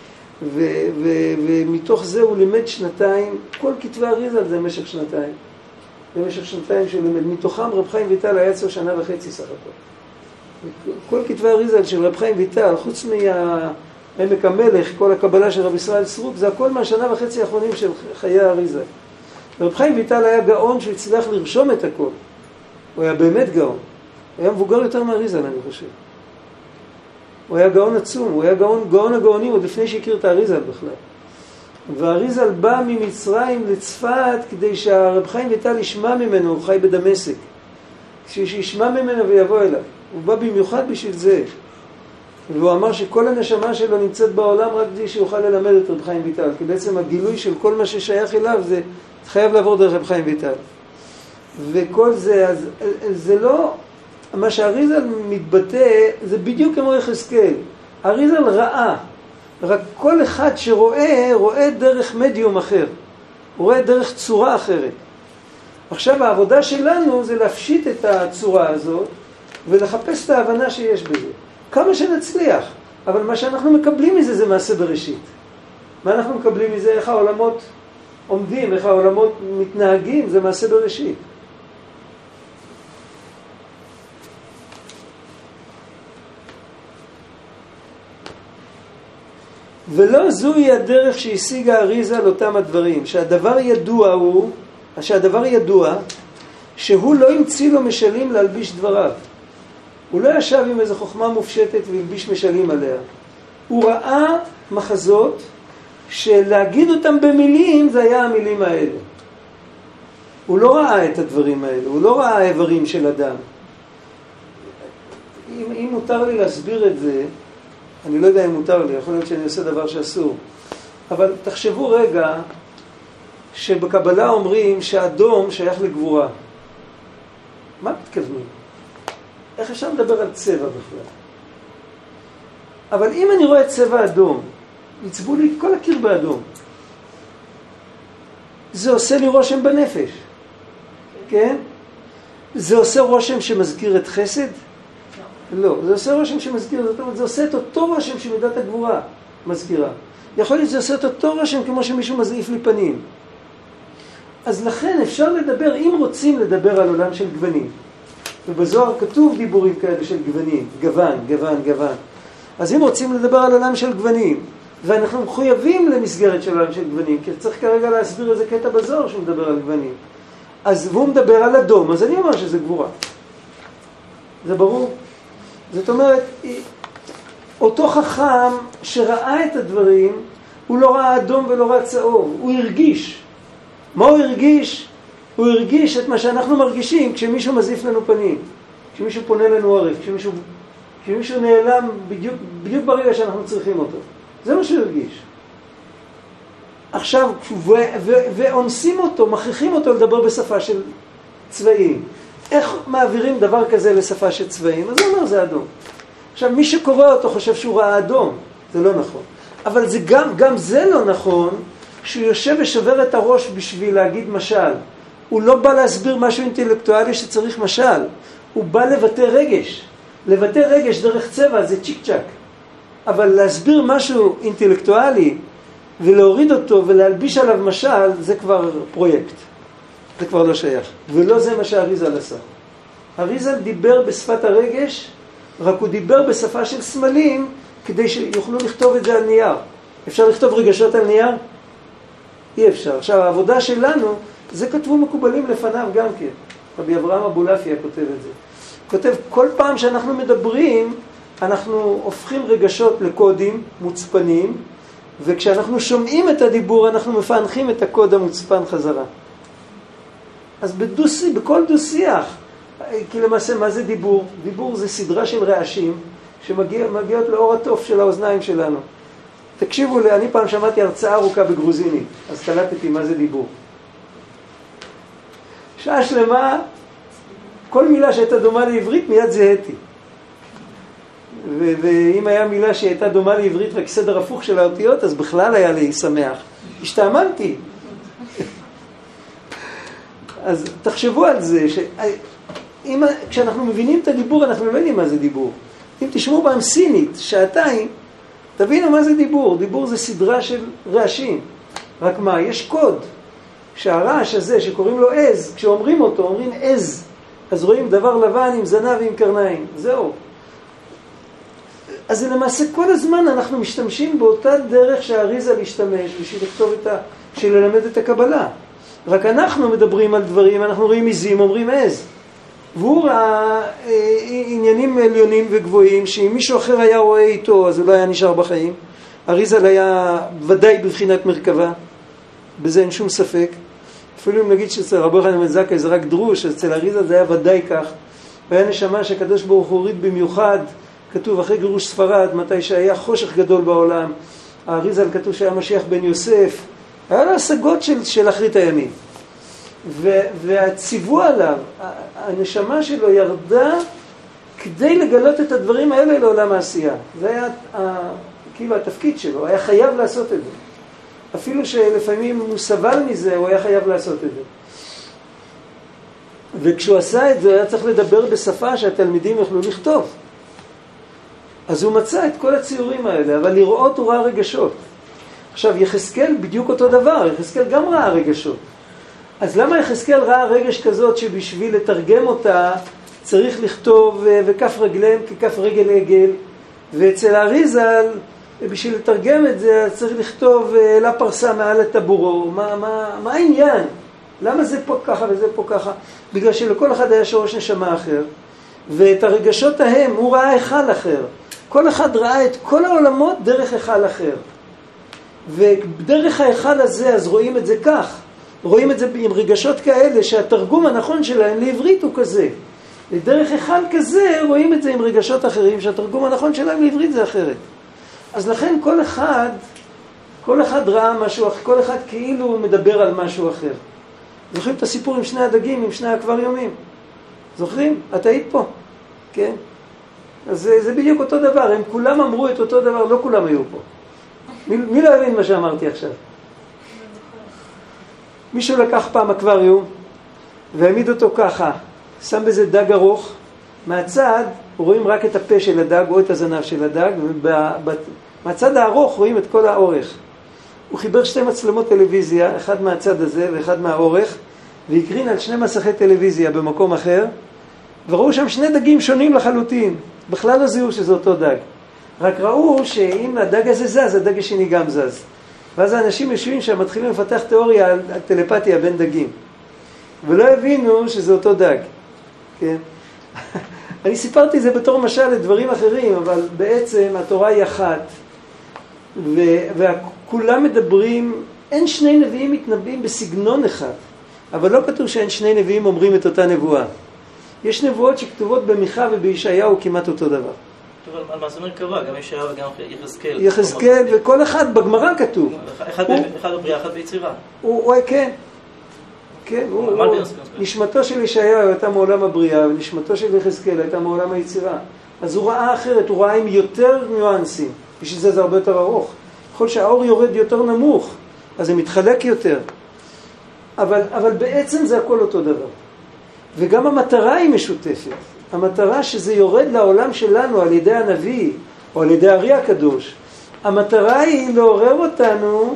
Speaker 1: ומתוך זה הוא לימד שנתיים, כל כתבי האריז"ל זה במשך שנתיים. במשך שנתיים שהוא לימד, מתוכם רב חיים ויטל היה אצלו שנה וחצי סך הכל. כל כתבי האריז"ל של רב חיים ויטל, חוץ מעמק המלך, כל הקבלה של רב ישראל סרוק, זה הכל מהשנה וחצי האחרונים של חיי האריז"ל. רב חיים ויטל היה גאון שהצליח לרשום את הכל. הוא היה באמת גאון. הוא היה מבוגר יותר מהאריז"ל, אני חושב. הוא היה גאון עצום, הוא היה גאון הגאונים עוד לפני שהכיר את האריז"ל בכלל. והאריז"ל בא ממצרים לצפת כדי שהרב חיים ויטל ישמע ממנו, הוא חי בדמשק. שישמע ממנו ויבוא אליו. הוא בא במיוחד בשביל זה. והוא אמר שכל הנשמה שלו נמצאת בעולם רק כדי שיוכל ללמד את רב חיים ויטל. כי בעצם הגילוי של כל מה ששייך אליו זה חייב לעבור דרך רב חיים ויטל. וכל זה, אז זה לא, מה שהאריז"ל מתבטא, זה בדיוק כמו יחזקאל. האריז"ל ראה, רק כל אחד שרואה, רואה דרך מדיום אחר. הוא רואה דרך צורה אחרת. עכשיו העבודה שלנו זה להפשיט את הצורה הזאת, ולחפש את ההבנה שיש בזה. כמה שנצליח, אבל מה שאנחנו מקבלים מזה זה מעשה בראשית. מה אנחנו מקבלים מזה? איך העולמות עומדים, איך העולמות מתנהגים, זה מעשה בראשית. ולא זוהי הדרך שהשיגה האריז"ל אותם הדברים, שהדבר ידוע שהוא לא המציא לו משלים להלביש דבריו. הוא לא ישב עם איזו חוכמה מופשטת והלביש משלים עליה. הוא ראה מחזות שלהגיד אותם במילים זה היה המילים האלה. הוא לא ראה את הדברים האלה, הוא לא ראה איברים של אדם. אם מותר לי להסביר את זה, אני לא יודע אם מותר לי, יכול להיות שאני עושה דבר שאסור. אבל תחשבו רגע שבקבלה אומרים שהאדום שייך לגבורה. מה מתכוונים? איך אפשר לדבר על צבע בכלל? אבל אם אני רואה צבע אדום, יצבו לי כל הקיר באדום. זה עושה לי רושם בנפש. כן? זה עושה רושם שמזכיר את חסד? לא, זה עושה רושם שמזכיר, זאת אומרת, זה עושה את אותו רושם שמידת הגבורה מזכירה. יכול להיות שזה עושה את אותו רושם כמו שמישהו מזעיף לי פנים. אז לכן אפשר לדבר, אם רוצים לדבר על עולם של גוונים, ובזוהר כתוב דיבורים כאלה של גוונים, גוון. אז אם רוצים לדבר על עולם של גוונים, ואנחנו מחויבים למסגרת של עולם של גוונים, כי צריך כרגע להסביר איזה קטע בזוהר שהוא מדבר על גוונים. אז הוא מדבר על אדום, אז אני אומר שזה גבורה. זה ברור? זאת אומרת, אותו חכם שראה את הדברים, הוא לא ראה אדום ולא ראה צהוב, הוא הרגיש. מה הוא הרגיש? הוא הרגיש את מה שאנחנו מרגישים כשמישהו מזיף לנו פנים, כשמישהו פונה לנו עורף, כשמישהו נעלם בדיוק ברגע שאנחנו צריכים אותו. זה מה שהוא הרגיש. עכשיו, ואונסים אותו, מכריחים אותו לדבר בשפה של צבעים. איך מעבירים דבר כזה לשפה של צבעים? אז הוא אומר, זה אדום. עכשיו, מי שקורא אותו חושב שהוא ראה אדום. זה לא נכון. אבל זה גם זה לא נכון, שהוא יושב ושובר את הראש בשביל להגיד משל. הוא לא בא להסביר משהו אינטלקטואלי שצריך משל. הוא בא לבטא רגש. לבטא רגש דרך צבע זה צ'יק צ'ק. אבל להסביר משהו אינטלקטואלי ולהוריד אותו ולהלביש עליו משל, זה כבר פרויקט. זה כבר לא שייך. ולא זה מה שהאריז"ל עשה. האריז"ל דיבר בשפת הרגש, רק הוא דיבר בשפה של סמלים, כדי שיוכלו לכתוב את זה על נייר. אפשר לכתוב רגשות על נייר? אי אפשר. עכשיו, העבודה שלנו, זה כתבו מקובלים לפניו גם כן. רבי אברהם אבולעפיה כותב את זה. כותב, כל פעם שאנחנו מדברים, אנחנו הופכים רגשות לקודים מוצפנים, וכשאנחנו שומעים את הדיבור, אנחנו מפענחים את הקוד המוצפן חזרה. אז בכל דו-שיח, כי למעשה מה זה דיבור? דיבור זה סדרה של רעשים שמגיעות לאור התוף של האוזניים שלנו. תקשיבו לי, אני פעם שמעתי הרצאה ארוכה בגרוזינית, אז קלטתי מה זה דיבור. שעה שלמה, כל מילה שהייתה דומה לעברית מיד זהיתי. ואם היה מילה שהייתה דומה לעברית רק סדר הפוך של האותיות, אז בכלל היה לי שמח. השתעממתי. אז תחשבו על זה, כשאנחנו מבינים את הדיבור, אנחנו לא יודעים מה זה דיבור. אם תשמעו בהם סינית, שעתיים, תבינו מה זה דיבור. דיבור זה סדרה של רעשים. רק מה, יש קוד. שהרעש הזה שקוראים לו עז, כשאומרים אותו, אומרים עז. אז רואים דבר לבן עם זנב ועם קרניים. זהו. אז זה למעשה כל הזמן אנחנו משתמשים באותה דרך שהאריזה להשתמש בשביל לכתוב בשביל ללמד את הקבלה. רק אנחנו מדברים על דברים, אנחנו רואים עזים, אומרים עז. והוא ראה עניינים עליונים וגבוהים, שאם מישהו אחר היה רואה איתו, אז הוא לא היה נשאר בחיים. אריזה היה ודאי בבחינת מרכבה, בזה אין שום ספק. אפילו אם נגיד שאצל רבי יוחנן בן זכאי זה רק דרוש, אצל אריזה זה היה ודאי כך. והיה נשמה שהקדוש ברוך הוא הוריד במיוחד, כתוב אחרי גירוש ספרד, מתי שהיה חושך גדול בעולם, האריזה כתוב שהיה משיח בן יוסף, היה לו השגות של אחרית הימים. והציוו עליו, הנשמה שלו ירדה כדי לגלות את הדברים האלה לעולם העשייה. זה היה כאילו התפקיד שלו, היה חייב לעשות את זה. אפילו שלפעמים הוא סבל מזה, הוא היה חייב לעשות את זה. וכשהוא עשה את זה, היה צריך לדבר בשפה שהתלמידים יוכלו לכתוב. אז הוא מצא את כל הציורים האלה, אבל לראות הוא ראה רגשות. עכשיו, יחזקאל בדיוק אותו דבר, יחזקאל גם ראה רגשות. אז למה יחזקאל ראה רגש כזאת שבשביל לתרגם אותה צריך לכתוב וכף רגליהם ככף רגל עגל, ואצל האריזל בשביל לתרגם את זה צריך לכתוב לה פרסה מעל הטבורו. מה העניין? למה זה פה ככה וזה פה ככה? בגלל שלכל אחד היה שורש נשמה אחר, ואת הרגשות ההם הוא ראה היכל אחר. כל אחד ראה את כל העולמות דרך היכל אחר. ודרך ההיכל הזה אז רואים את זה כך. רואים את זה עם רגשות כאלה שהתרגום הנכון שלהם לעברית הוא כזה. לדרך היכל כזה רואים את זה עם רגשות אחרים שהתרגום הנכון שלהם לעברית זה אחרת. אז לכן כל אחד ראה משהו אחר, כל אחד כאילו מדבר על משהו אחר. זוכרים את הסיפור עם שני הדגים, עם שני האקווריומים? זוכרים? את היית פה, כן? אז זה בדיוק אותו דבר, הם כולם אמרו את אותו דבר, לא כולם היו פה. מי לא הבין מה שאמרתי עכשיו? מישהו לקח פעם אקווריום והעמיד אותו ככה, שם בזה דג ארוך, מהצד רואים רק את הפה של הדג או את הזנב של הדג, ומהצד הארוך רואים את כל האורך. הוא חיבר שתי מצלמות טלוויזיה, אחד מהצד הזה ואחד מהאורך, והקרין על שני מסכי טלוויזיה במקום אחר, וראו שם שני דגים שונים לחלוטין. בכלל לא זיהו שזה אותו דג. רק ראו שאם הדג הזה זז, הדג השני גם זז. ואז האנשים יושבים שם, מתחילים לפתח תיאוריה על טלפתיה בין דגים. ולא הבינו שזה אותו דג. כן? אני סיפרתי זה בתור משל לדברים אחרים, אבל בעצם התורה היא אחת. וכולם מדברים, אין שני נביאים מתנבאים בסגנון אחד. אבל לא כתוב שאין שני נביאים אומרים את אותה נבואה. יש נבואות שכתובות במיכה ובישעיהו כמעט אותו דבר.
Speaker 2: על מה זה מרכבה, גם ישעיהו וגם יחזקאל.
Speaker 1: יחזקאל, וכל אחד בגמרא כתוב.
Speaker 2: אחד בבריאה, אחד ביצירה.
Speaker 1: כן. כן, נשמתו של ישעיהו הייתה מעולם הבריאה, ונשמתו של יחזקאל הייתה מעולם היצירה. אז הוא ראה אחרת, הוא ראה עם יותר ניואנסים. בשביל זה הרבה יותר ארוך. ככל שהאור יורד יותר נמוך, אז זה מתחלק יותר. אבל בעצם זה הכל אותו דבר. וגם המטרה היא משותפת. המטרה שזה יורד לעולם שלנו על ידי הנביא, או על ידי הארי הקדוש. המטרה היא לעורר אותנו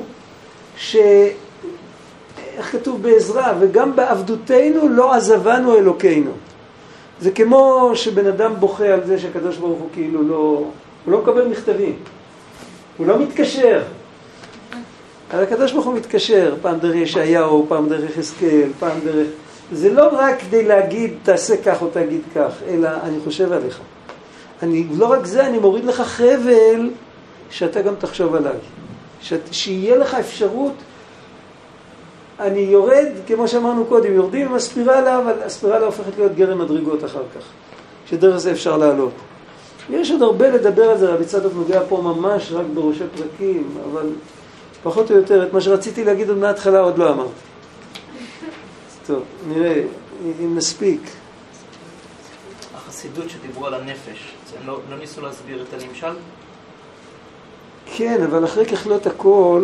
Speaker 1: איך כתוב בעזרא, וגם בעבדותנו לא עזבנו אלוקינו. זה כמו שבן אדם בוכה על זה שהקדוש ברוך הוא כאילו הוא לא מקבל מכתבים. הוא לא מתקשר. אבל הקדוש ברוך הוא מתקשר, פעם דרך ישעיהו, פעם דרך יחזקאל, פעם דרך... זה לא רק כדי להגיד תעשה כך או תגיד כך, אלא אני חושב עליך. לא רק זה, אני מוריד לך חבל שאתה גם תחשוב עליי. שיהיה לך אפשרות, אני יורד, כמו שאמרנו קודם, יורדים עם הספירלה, אבל הספירלה הופכת להיות גרם מדרגות אחר כך. שדרך זה אפשר לעלות. יש עוד הרבה לדבר על זה, רבי צדוק נוגע פה ממש רק בראשי פרקים, אבל פחות או יותר את מה שרציתי להגיד עוד מההתחלה עוד לא אמרתי. טוב, נראה אם נספיק.
Speaker 2: החסידות שדיברו על הנפש, הם לא ניסו להסביר את הנמשל?
Speaker 1: כן, אבל אחרי ככלות הכל,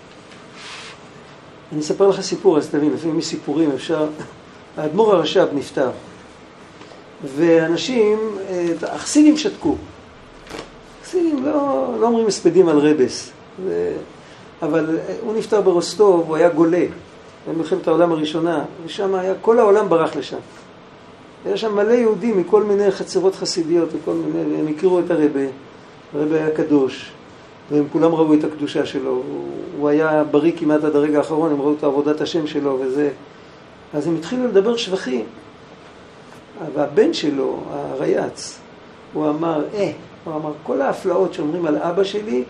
Speaker 1: אני אספר לך סיפור, אז תבין, לפעמים מסיפורים אפשר... האדמו"ר הרש"ב נפטר, ואנשים, החסידים שתקו. החסידים לא אומרים הספדים על רבס, אבל הוא נפטר ברוסטוב, הוא היה גולה, במלחמת העולם הראשונה, ושם היה, כל העולם ברח לשם. היה שם מלא יהודים מכל מיני חצרות חסידיות, וכל מיני, הם הכירו את הרבה היה קדוש, והם כולם ראו את הקדושה שלו, הוא היה בריא כמעט עד הרגע האחרון, הם ראו את עבודת השם שלו וזה, אז הם התחילו לדבר שבחים. והבן שלו, הרייץ, הוא אמר, כל ההפלאות שאומרים על אבא שלי,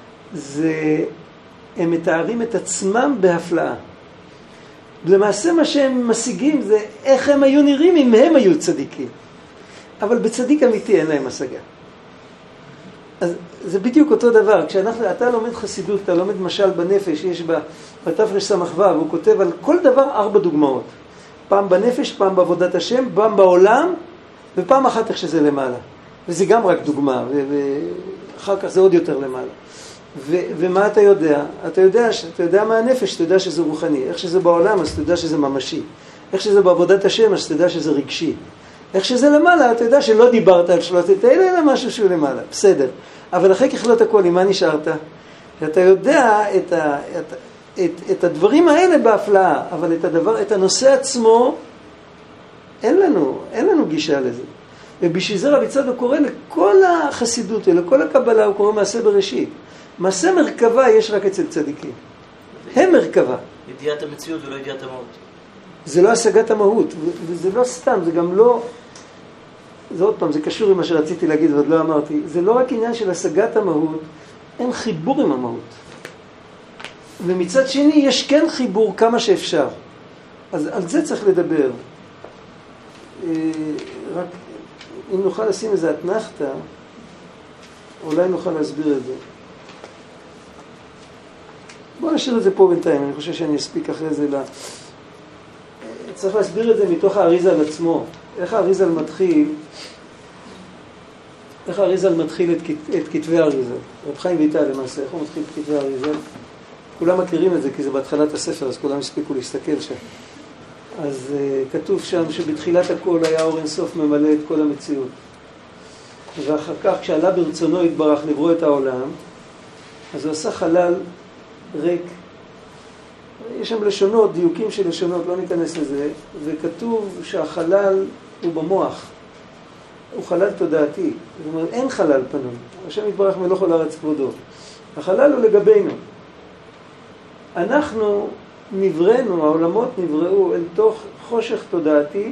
Speaker 1: הם מתארים את עצמם בהפלאה. למעשה מה שהם משיגים זה איך הם היו נראים אם הם היו צדיקים. אבל בצדיק אמיתי אין להם השגה. אז זה בדיוק אותו דבר. כשאתה לומד חסידות, אתה לומד משל בנפש, יש בתפרש סמ"ו, הוא כותב על כל דבר 4 דוגמאות. פעם בנפש, פעם בעבודת השם, פעם בעולם, ופעם אחת איך שזה למעלה. וזה גם רק דוגמה, ואחר כך זה עוד יותר למעלה. ומה אתה יודע? אתה יודע מה הנפש, אתה יודע שזה רוחני. איך שזה בעולם, אז אתה יודע שזה ממשי. איך שזה בעבודת השם, אז אתה יודע שזה רגשי. איך שזה למעלה, אתה יודע שלא דיברת על שלושת האלה, אלא משהו שהוא למעלה. בסדר. אבל אחרי ככלות הכל, עם מה נשארת? אתה יודע את הדברים האלה בהפלאה, אבל את הנושא עצמו, אין לנו גישה לזה. ובשביל זה רבי צדוק קורא לכל החסידות, לכל הקבלה, הוא קורא מעשה בראשית. מעשה מרכבה יש רק אצל צדיקים. הם מרכבה.
Speaker 2: ידיעת המציאות ולא ידיעת המהות.
Speaker 1: זה לא השגת המהות, וזה לא סתם, זה גם לא... זה עוד פעם, זה קשור עם מה שרציתי להגיד ועוד לא אמרתי. זה לא רק עניין של השגת המהות, אין חיבור עם המהות. ומצד שני יש כן חיבור כמה שאפשר. אז על זה צריך לדבר. רק אם נוכל לשים איזה אתנחתא, אולי נוכל להסביר את זה. בואו נשאיר את זה פה בינתיים, אני חושב שאני אספיק אחרי זה צריך להסביר את זה מתוך האריזל עצמו. איך האריזל מתחיל את כתבי האריזל. רב חיים ויטל למעשה, איך הוא מתחיל את כתבי האריזל? כולם מכירים את זה כי זה בהתחלת הספר, אז כולם הספיקו להסתכל שם. אז כתוב שם שבתחילת הכל היה אור אינסוף ממלא את כל המציאות. ואחר כך כשעלה ברצונו התברך לברוא את העולם, אז הוא עשה חלל ריק. יש שם לשונות, דיוקים של לשונות, לא ניכנס לזה, וכתוב שהחלל הוא במוח. הוא חלל תודעתי. זאת אומרת, אין חלל פנוי. השם יתברך מלוך על הארץ כבודו. החלל הוא לגבינו. אנחנו נבראנו, העולמות נבראו אל תוך חושך תודעתי,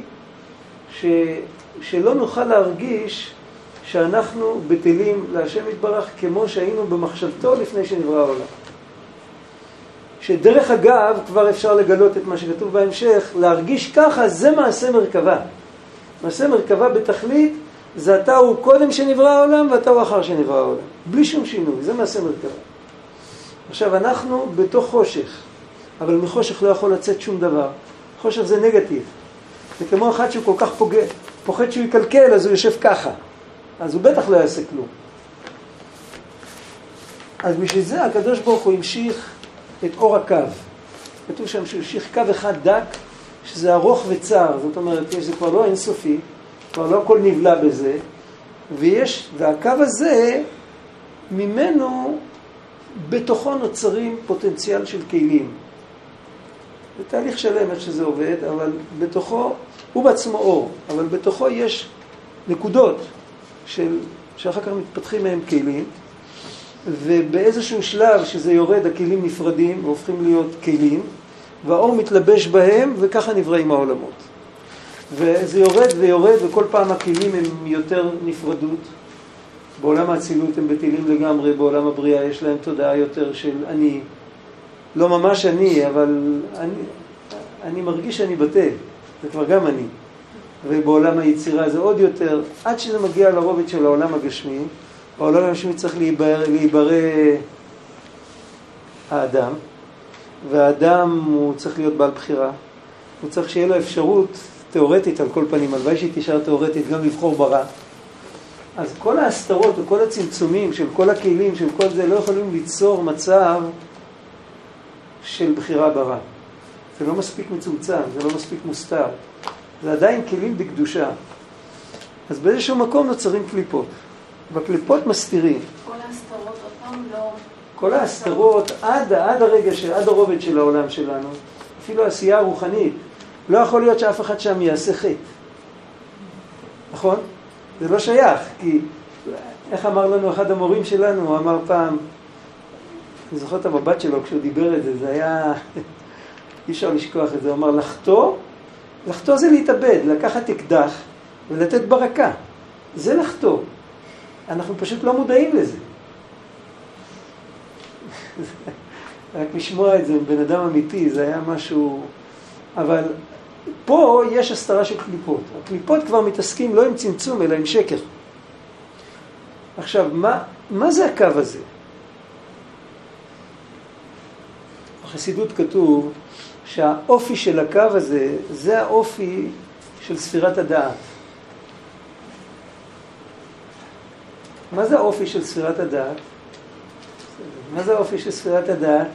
Speaker 1: שלא נוכל להרגיש שאנחנו בטלים להשם יתברך כמו שהיינו במחשבתו לפני שנברא העולם. שדרך אגב כבר אפשר לגלות את מה שכתוב בהמשך, להרגיש ככה, זה מעשה מרכבה. מעשה מרכבה בתכלית, זה אתה הוא קודם שנברא העולם ואתה הוא אחר שנברא העולם. בלי שום שינוי, זה מעשה מרכבה. עכשיו אנחנו בתוך חושך, אבל מחושך לא יכול לצאת שום דבר. חושך זה נגטיב. זה כמו אחד שהוא כל כך פוחד שהוא יקלקל, אז הוא יושב ככה. אז הוא בטח לא יעשה כלום. אז בשביל זה הקדוש ברוך הוא המשיך את אור הקו. כתוב שם שהוא המשיך קו אחד דק, שזה ארוך וצר. זאת אומרת, זה כבר לא אינסופי, כבר לא הכל נבלע בזה. והקו הזה, ממנו בתוכו נוצרים פוטנציאל של כלים. זה תהליך שלם איך שזה עובד, אבל בתוכו, הוא בעצמו אור, אבל בתוכו יש נקודות שאחר כך מתפתחים מהם כלים, ובאיזשהו שלב שזה יורד, הכלים נפרדים, והופכים להיות כלים, והאור מתלבש בהם, וככה נבראים העולמות. וזה יורד ויורד, וכל פעם הכלים הם יותר נפרדות. בעולם האצילות הם בטלים לגמרי, בעולם הבריאה יש להם תודעה יותר של אני. לא ממש אני, אבל אני מרגיש שאני בטל, זה כבר גם אני. ובעולם היצירה זה עוד יותר, עד שזה מגיע לרובד של העולם הגשמי, בעולם הגשמי צריך להיברא האדם, והאדם הוא צריך להיות בעל בחירה, הוא צריך שיהיה לו אפשרות תיאורטית על כל פנים, הלוואי שהיא תישאר תיאורטית גם לבחור ברע. אז כל ההסתרות וכל הצמצומים של כל הכלים, של כל זה, לא יכולים ליצור מצב של בחירה ברע. זה לא מספיק מצומצם, זה לא מספיק מוסתר. זה עדיין כלים בקדושה. אז באיזשהו מקום נוצרים קליפות. בקליפות מסתירים.
Speaker 3: כל ההסתרות אותם לא...
Speaker 1: כל ההסתרות עד הרגע, עד הרובד של העולם שלנו, אפילו העשייה הרוחנית, לא יכול להיות שאף אחד שם יעשה חטא. נכון? זה לא שייך, כי איך אמר לנו אחד המורים שלנו, הוא אמר פעם, אני זוכר את המבט שלו כשהוא דיבר את זה, זה היה, אי אפשר לשכוח את זה, הוא אמר לחטוא זה להתאבד, לקחת אקדח ולתת ברקה, זה לחטוא. אנחנו פשוט לא מודעים לזה. רק לשמוע את זה בן אדם אמיתי, זה היה משהו, אבל פה יש הסתרה של קליפות. הקליפות כבר מתעסקים לא עם צמצום, אלא עם שקר. עכשיו, מה זה הקו הזה? בחסידות כתוב שהאופי של הקו הזה, זה האופי של ספירת הדעת. מה זה האופי של ספירת הדעת? מה זה האופי של ספירת הדעת?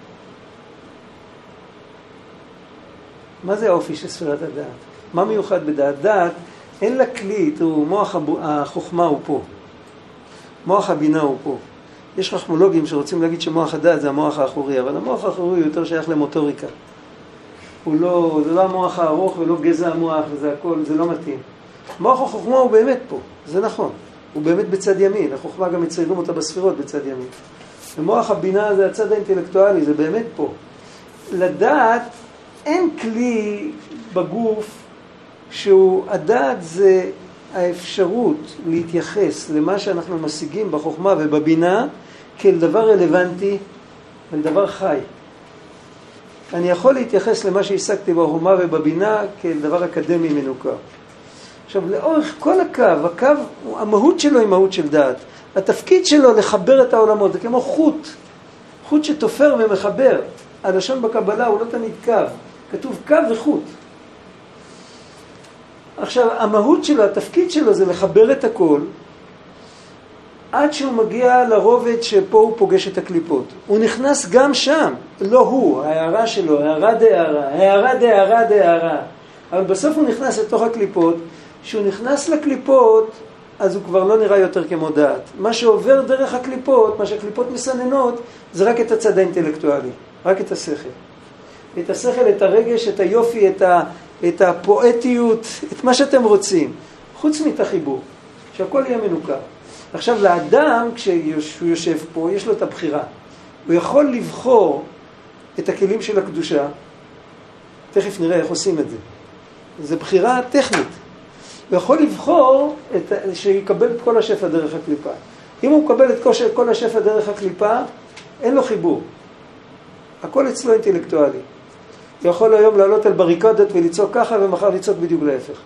Speaker 1: מה זה האופי של ספירת הדעת? מה מיוחד בדעת? דעת, אין לה כלי, מוח החוכמה הוא פה. מוח הבינה הוא פה. יש חכמולוגים שרוצים להגיד שמוח הדעת זה המוח האחורי, אבל המוח האחורי הוא יותר שייך למוטוריקה. זה לא המוח הארוך ולא גזע המוח וזה הכל, זה לא מתאים. מוח החוכמה הוא באמת פה, זה נכון. הוא באמת בצד ימין, החוכמה גם מציירים אותה בספירות בצד ימין. ומוח הבינה זה הצד האינטלקטואלי, זה באמת פה. לדעת אין כלי בגוף שהוא, הדעת זה האפשרות להתייחס למה שאנחנו משיגים בחוכמה ובבינה כאל דבר רלוונטי ולדבר חי. אני יכול להתייחס למה שהשגתי בחוכמה ובבינה כאל דבר אקדמי מנוכר. עכשיו, לאורך כל הקו, המהות שלו היא מהות של דעת. התפקיד שלו לחבר את העולמות, זה כמו חוט שתופר ומחבר. הלשון בקבלה הוא לא תמיד קו, כתוב קו וחוט. עכשיו, המהות שלו, התפקיד שלו זה לחבר את הכל, עד שהוא מגיע לרובד שפה הוא פוגש את הקליפות. הוא נכנס גם שם, לא הוא, ההערה שלו, הערה דהערה. אבל בסוף הוא נכנס לתוך הקליפות, כשהוא נכנס לקליפות, אז הוא כבר לא נראה יותר כמו דעת. מה שעובר דרך הקליפות, מה שהקליפות מסננות, זה רק את הצד האינטלקטואלי, רק את השכל. את השכל, את הרגש, את היופי, את הפואטיות, את מה שאתם רוצים. חוץ מאת החיבור, שהכל יהיה מנוכר. עכשיו, לאדם, כשהוא יושב פה, יש לו את הבחירה. הוא יכול לבחור את הכלים של הקדושה. תכף נראה איך עושים את זה. זו בחירה טכנית. הוא יכול לבחור שיקבל את כל השפע דרך הקליפה. אם הוא מקבל את כל השפע דרך הקליפה, אין לו חיבור. הכל אצלו אינטלקטואלי. הוא יכול היום לעלות על בריקדות וליצוק ככה, ומחר ליצוק בדיוק להפך.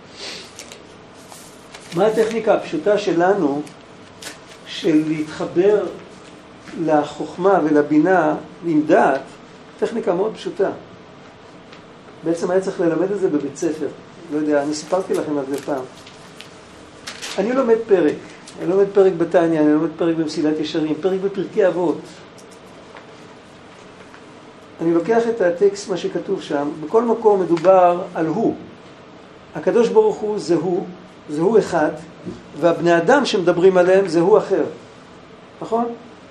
Speaker 1: מה הטכניקה הפשוטה שלנו של להתחבר לחוכמה ולבינה עם דעת? טכניקה מאוד פשוטה. בעצם היה צריך ללמד את זה בבית ספר. לא יודע, אני סיפרתי לכם על זה פעם. אני לומד פרק בתניא, אני לומד פרק במסילת ישרים, פרק בפרקי אבות. אני לוקח את הטקסט, מה שכתוב שם, בכל מקום מדובר על הוא. הקדוש ברוך הוא זה הוא אחד, והבני אדם שמדברים עליהם זה הוא אחר. נכון?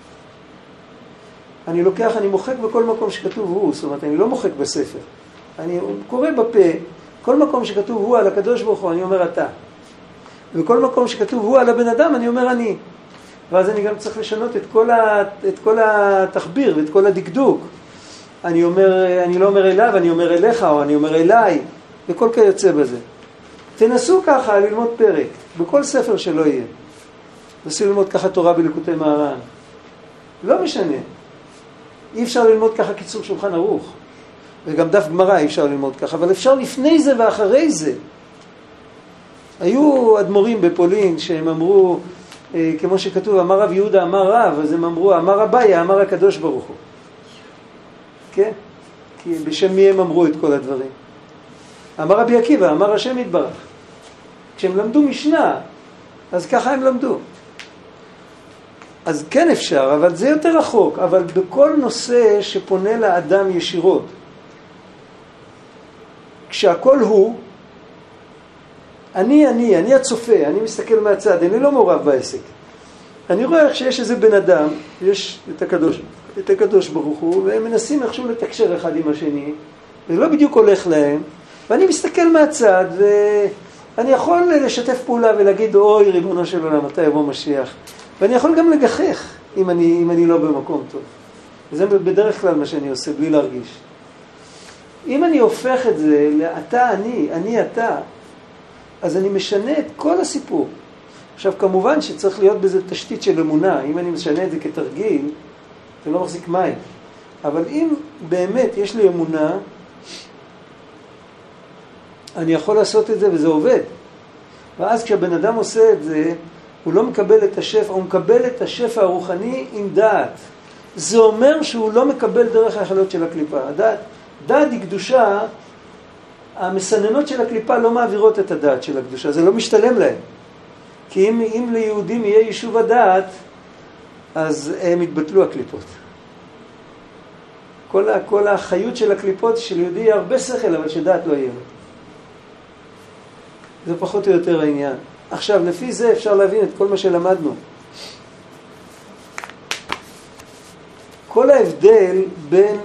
Speaker 1: אני מוחק בכל מקום שכתוב הוא, זאת אומרת, אני לא מוחק בספר. אני קורא בפה, כל מקום שכתוב הוא על הקדוש ברוך הוא, אני אומר אתה. ובכל מקום שכתוב הוא על הבן אדם, אני אומר אני. ואז אני גם צריך לשנות את כל התחביר ואת כל הדקדוק. אני לא אומר אליו, אני אומר אליך, או אני אומר אליי, וכל כיוצא בזה. תנסו ככה ללמוד פרק, בכל ספר שלא יהיה. נסו ללמוד ככה תורה בליקוטי מהר"ן. לא משנה. אי אפשר ללמוד ככה קיצור שולחן ערוך. וגם דף גמרא אי אפשר ללמוד ככה, אבל אפשר לפני זה ואחרי זה. היו אדמו"רים בפולין שהם אמרו, כמו שכתוב, אמר רב יהודה, אמר רב, אז הם אמרו, אמר אביי, אמר הקדוש ברוך הוא. כן? כי בשם מי הם אמרו את כל הדברים? אמר רבי עקיבא, אמר השם יתברך. כשהם למדו משנה, אז ככה הם למדו. אז כן אפשר, אבל זה יותר רחוק. אבל בכל נושא שפונה לאדם ישירות, כשהכל הוא, אני הצופה, אני מסתכל מהצד, אני לא מעורב בעסק. אני רואה איך שיש איזה בן אדם, יש את הקדוש ברוך הוא, והם מנסים איכשהו לתקשר אחד עם השני, וזה לא בדיוק הולך להם, ואני מסתכל מהצד, ואני יכול לשתף פעולה ולהגיד, אוי ריבונו של עולם, מתי יבוא משיח. ואני יכול גם לגחך, אם אני לא במקום טוב. וזה בדרך כלל מה שאני עושה, בלי להרגיש. אם אני הופך את זה לאתה אני אתה, אז אני משנה את כל הסיפור. עכשיו, כמובן שצריך להיות בזה תשתית של אמונה. אם אני משנה את זה כתרגיל, זה לא מחזיק מים. אבל אם באמת יש לי אמונה, אני יכול לעשות את זה וזה עובד. ואז כשהבן אדם עושה את זה, הוא לא מקבל את השפע, הוא מקבל את השפע הרוחני עם דעת. זה אומר שהוא לא מקבל דרך היכולות של הקליפה. דעת היא קדושה, המסננות של הקליפה לא מעבירות את הדעת של הקדושה, זה לא משתלם להם. כי אם ליהודים יהיה יישוב הדעת, אז הם יתבטלו הקליפות. כל החיות של הקליפות של יהודי יהיה הרבה שכל, אבל שדעת לא יהיה. זה פחות או יותר העניין. עכשיו, לפי זה אפשר להבין את כל מה שלמדנו. כל ההבדל בין,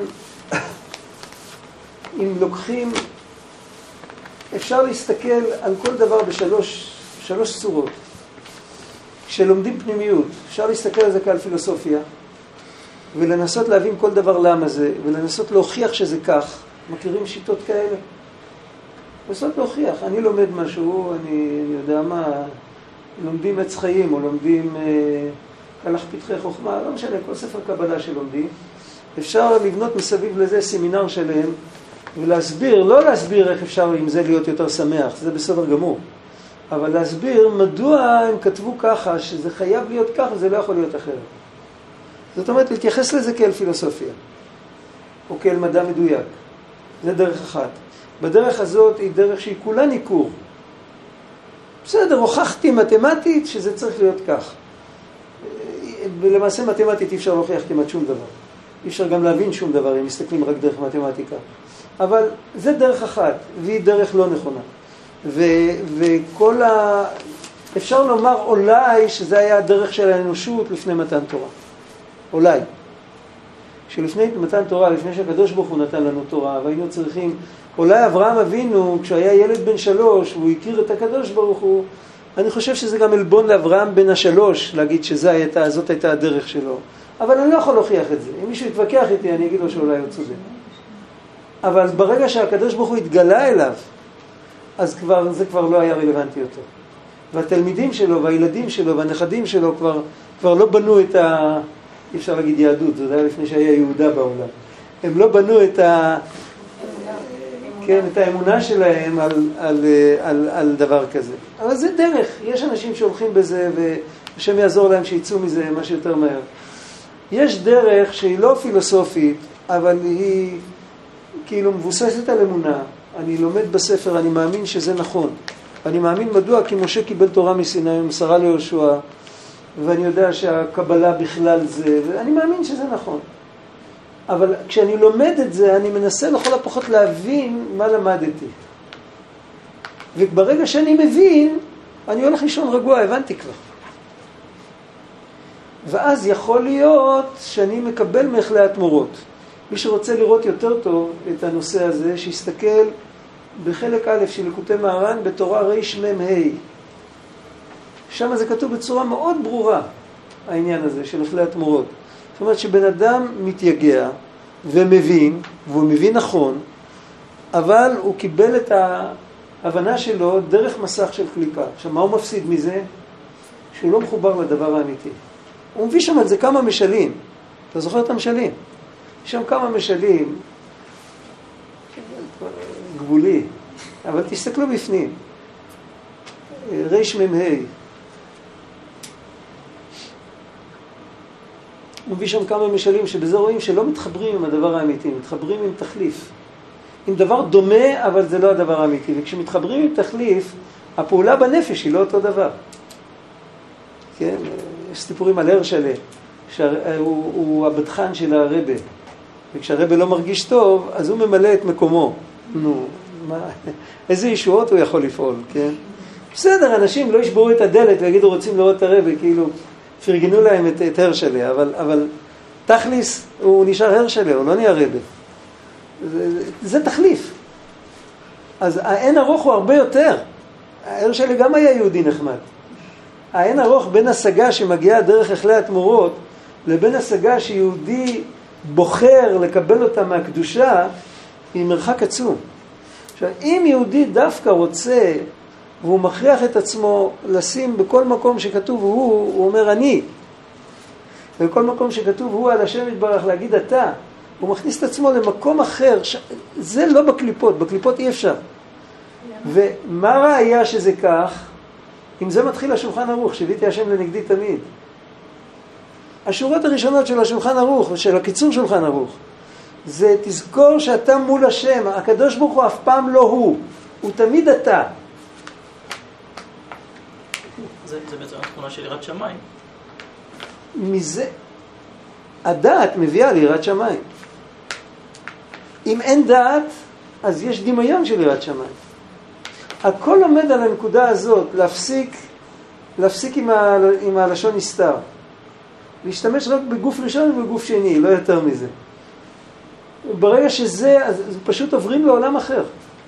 Speaker 1: אם לוקחים, אפשר להסתכל על כל דבר בשלוש צורות. כשלומדים פנימיות, אפשר להסתכל על זה כעל פילוסופיה, ולנסות להבין כל דבר למה זה, ולנסות להוכיח שזה כך. מכירים שיטות כאלה? לנסות להוכיח. אני לומד משהו, אני יודע מה, לומדים עץ חיים, או לומדים הלך פתחי חוכמה, לא משנה, כל ספר קבלה שלומדים. אפשר לבנות מסביב לזה סמינר שלהם, ולהסביר, לא להסביר איך אפשר עם זה להיות יותר שמח, זה בסדר גמור. אבל להסביר מדוע הם כתבו ככה, שזה חייב להיות ככה, זה לא יכול להיות אחרת. זאת אומרת, להתייחס לזה כאל פילוסופיה, או כאל מדע מדויק. זה דרך אחת. בדרך הזאת היא דרך שהיא כולה ניכור. בסדר, הוכחתי מתמטית שזה צריך להיות כך. ולמעשה מתמטית אי אפשר להוכיח כמעט שום דבר. אי אפשר גם להבין שום דבר אם מסתכלים רק דרך מתמטיקה. אבל זה דרך אחת, והיא דרך לא נכונה. וכל אפשר לומר אולי שזה היה הדרך של האנושות לפני מתן תורה. אולי. שלפני מתן תורה, לפני שהקדוש ברוך הוא נתן לנו תורה, והיינו צריכים, אולי אברהם אבינו, כשהיה ילד בן 3, והוא הכיר את הקדוש ברוך הוא, אני חושב שזה גם אלבון לאברהם בן 3, להגיד שזאת הייתה הדרך שלו. אבל אני לא יכול להוכיח את זה. אם מישהו יתווכח איתי, אני אגיד לו שאולי הוא צודק. אבל ברגע שהקדוש ברוך הוא התגלה אליו, אז זה כבר לא היה רלוונטי יותר. והתלמידים שלו, והילדים שלו, והנכדים שלו כבר לא בנו את אי אפשר להגיד יהדות, זה היה לפני שהיה יהודה בעולם. הם לא בנו את האמונה שלהם על דבר כזה. אבל זה דרך. יש אנשים שהולכים בזה, והשם יעזור להם שיצאו מזה מה שיותר מהר. יש דרך שהיא לא פילוסופית, אבל היא כאילו מבוססת על אמונה. אני לומד בספר, אני מאמין שזה נכון. אני מאמין מדוע, כי משה קיבל תורה מסיני, מסרה ליהושע, ואני יודע שהקבלה בכלל זה, ואני מאמין שזה נכון. אבל כשאני לומד את זה, אני מנסה לכל הפחות להבין מה למדתי. וברגע שאני מבין, אני הולך לישון רגוע, הבנתי כבר. ואז יכול להיות שאני מקבל מאכלי התמורות. מי שרוצה לראות יותר טוב את הנושא הזה, שיסתכל בחלק א' של ליקוטי מהר"ן בתורה רמ"ה. שם זה כתוב בצורה מאוד ברורה, העניין הזה של אכלי התמורות. זאת אומרת שבן אדם מתייגע ומבין, והוא מבין נכון, אבל הוא קיבל את ההבנה שלו דרך מסך של קליפה. עכשיו, מה הוא מפסיד מזה? שהוא לא מחובר לדבר האמיתי. הוא מביא שם על זה כמה משלים. אתה זוכר את המשלים? יש שם כמה משלים, גבולי, אבל תסתכלו בפנים. רמ"ה. הוא מביא שם כמה משלים שבזה רואים שלא מתחברים עם הדבר האמיתי, מתחברים עם תחליף. עם דבר דומה, אבל זה לא הדבר האמיתי. וכשמתחברים עם תחליף, הפעולה בנפש היא לא אותו דבר. כן? יש סיפורים על הרשלה, שהוא הבדחן של הרבה. וכשהרבה לא מרגיש טוב, אז הוא ממלא את מקומו. נו, איזה ישועות הוא יכול לפעול, כן? בסדר, אנשים לא ישברו את הדלת ויגידו רוצים לראות את הרבה, כאילו פרגנו להם את הרשלה, אבל תכליס הוא נשאר הרשלה, הוא לא נהיה הרבה. זה תחליף. אז האין ארוך הוא הרבה יותר. הרשלה גם היה יהודי נחמד. האין ארוך בין השגה שמגיעה דרך אכלי התמורות, לבין השגה שיהודי בוחר לקבל אותה מהקדושה, היא מרחק עצום. עכשיו, אם יהודי דווקא רוצה, והוא מכריח את עצמו לשים בכל מקום שכתוב הוא אומר אני, ובכל מקום שכתוב הוא על השם יתברך להגיד אתה, הוא מכניס את עצמו למקום אחר, זה לא בקליפות, בקליפות אי אפשר. ומה ראיה שזה כך? אם זה מתחיל השולחן ערוך, שיביתי השם לנגדי תמיד. השורות הראשונות של השולחן ערוך, של הקיצור שולחן ערוך, זה תזכור שאתה מול השם, הקדוש ברוך הוא אף פעם לא הוא תמיד אתה.
Speaker 2: זה בעצם התכונה של יראת שמיים.
Speaker 1: מזה, הדעת מביאה ליראת שמיים. אם אין דעת, אז יש דמיון של יראת שמיים. הכל עומד על הנקודה הזאת, להפסיק עם הלשון נסתר. להשתמש רק בגוף ראשון ובגוף שני, לא יותר מזה. ברגע שזה, אז פשוט עוברים לעולם אחר.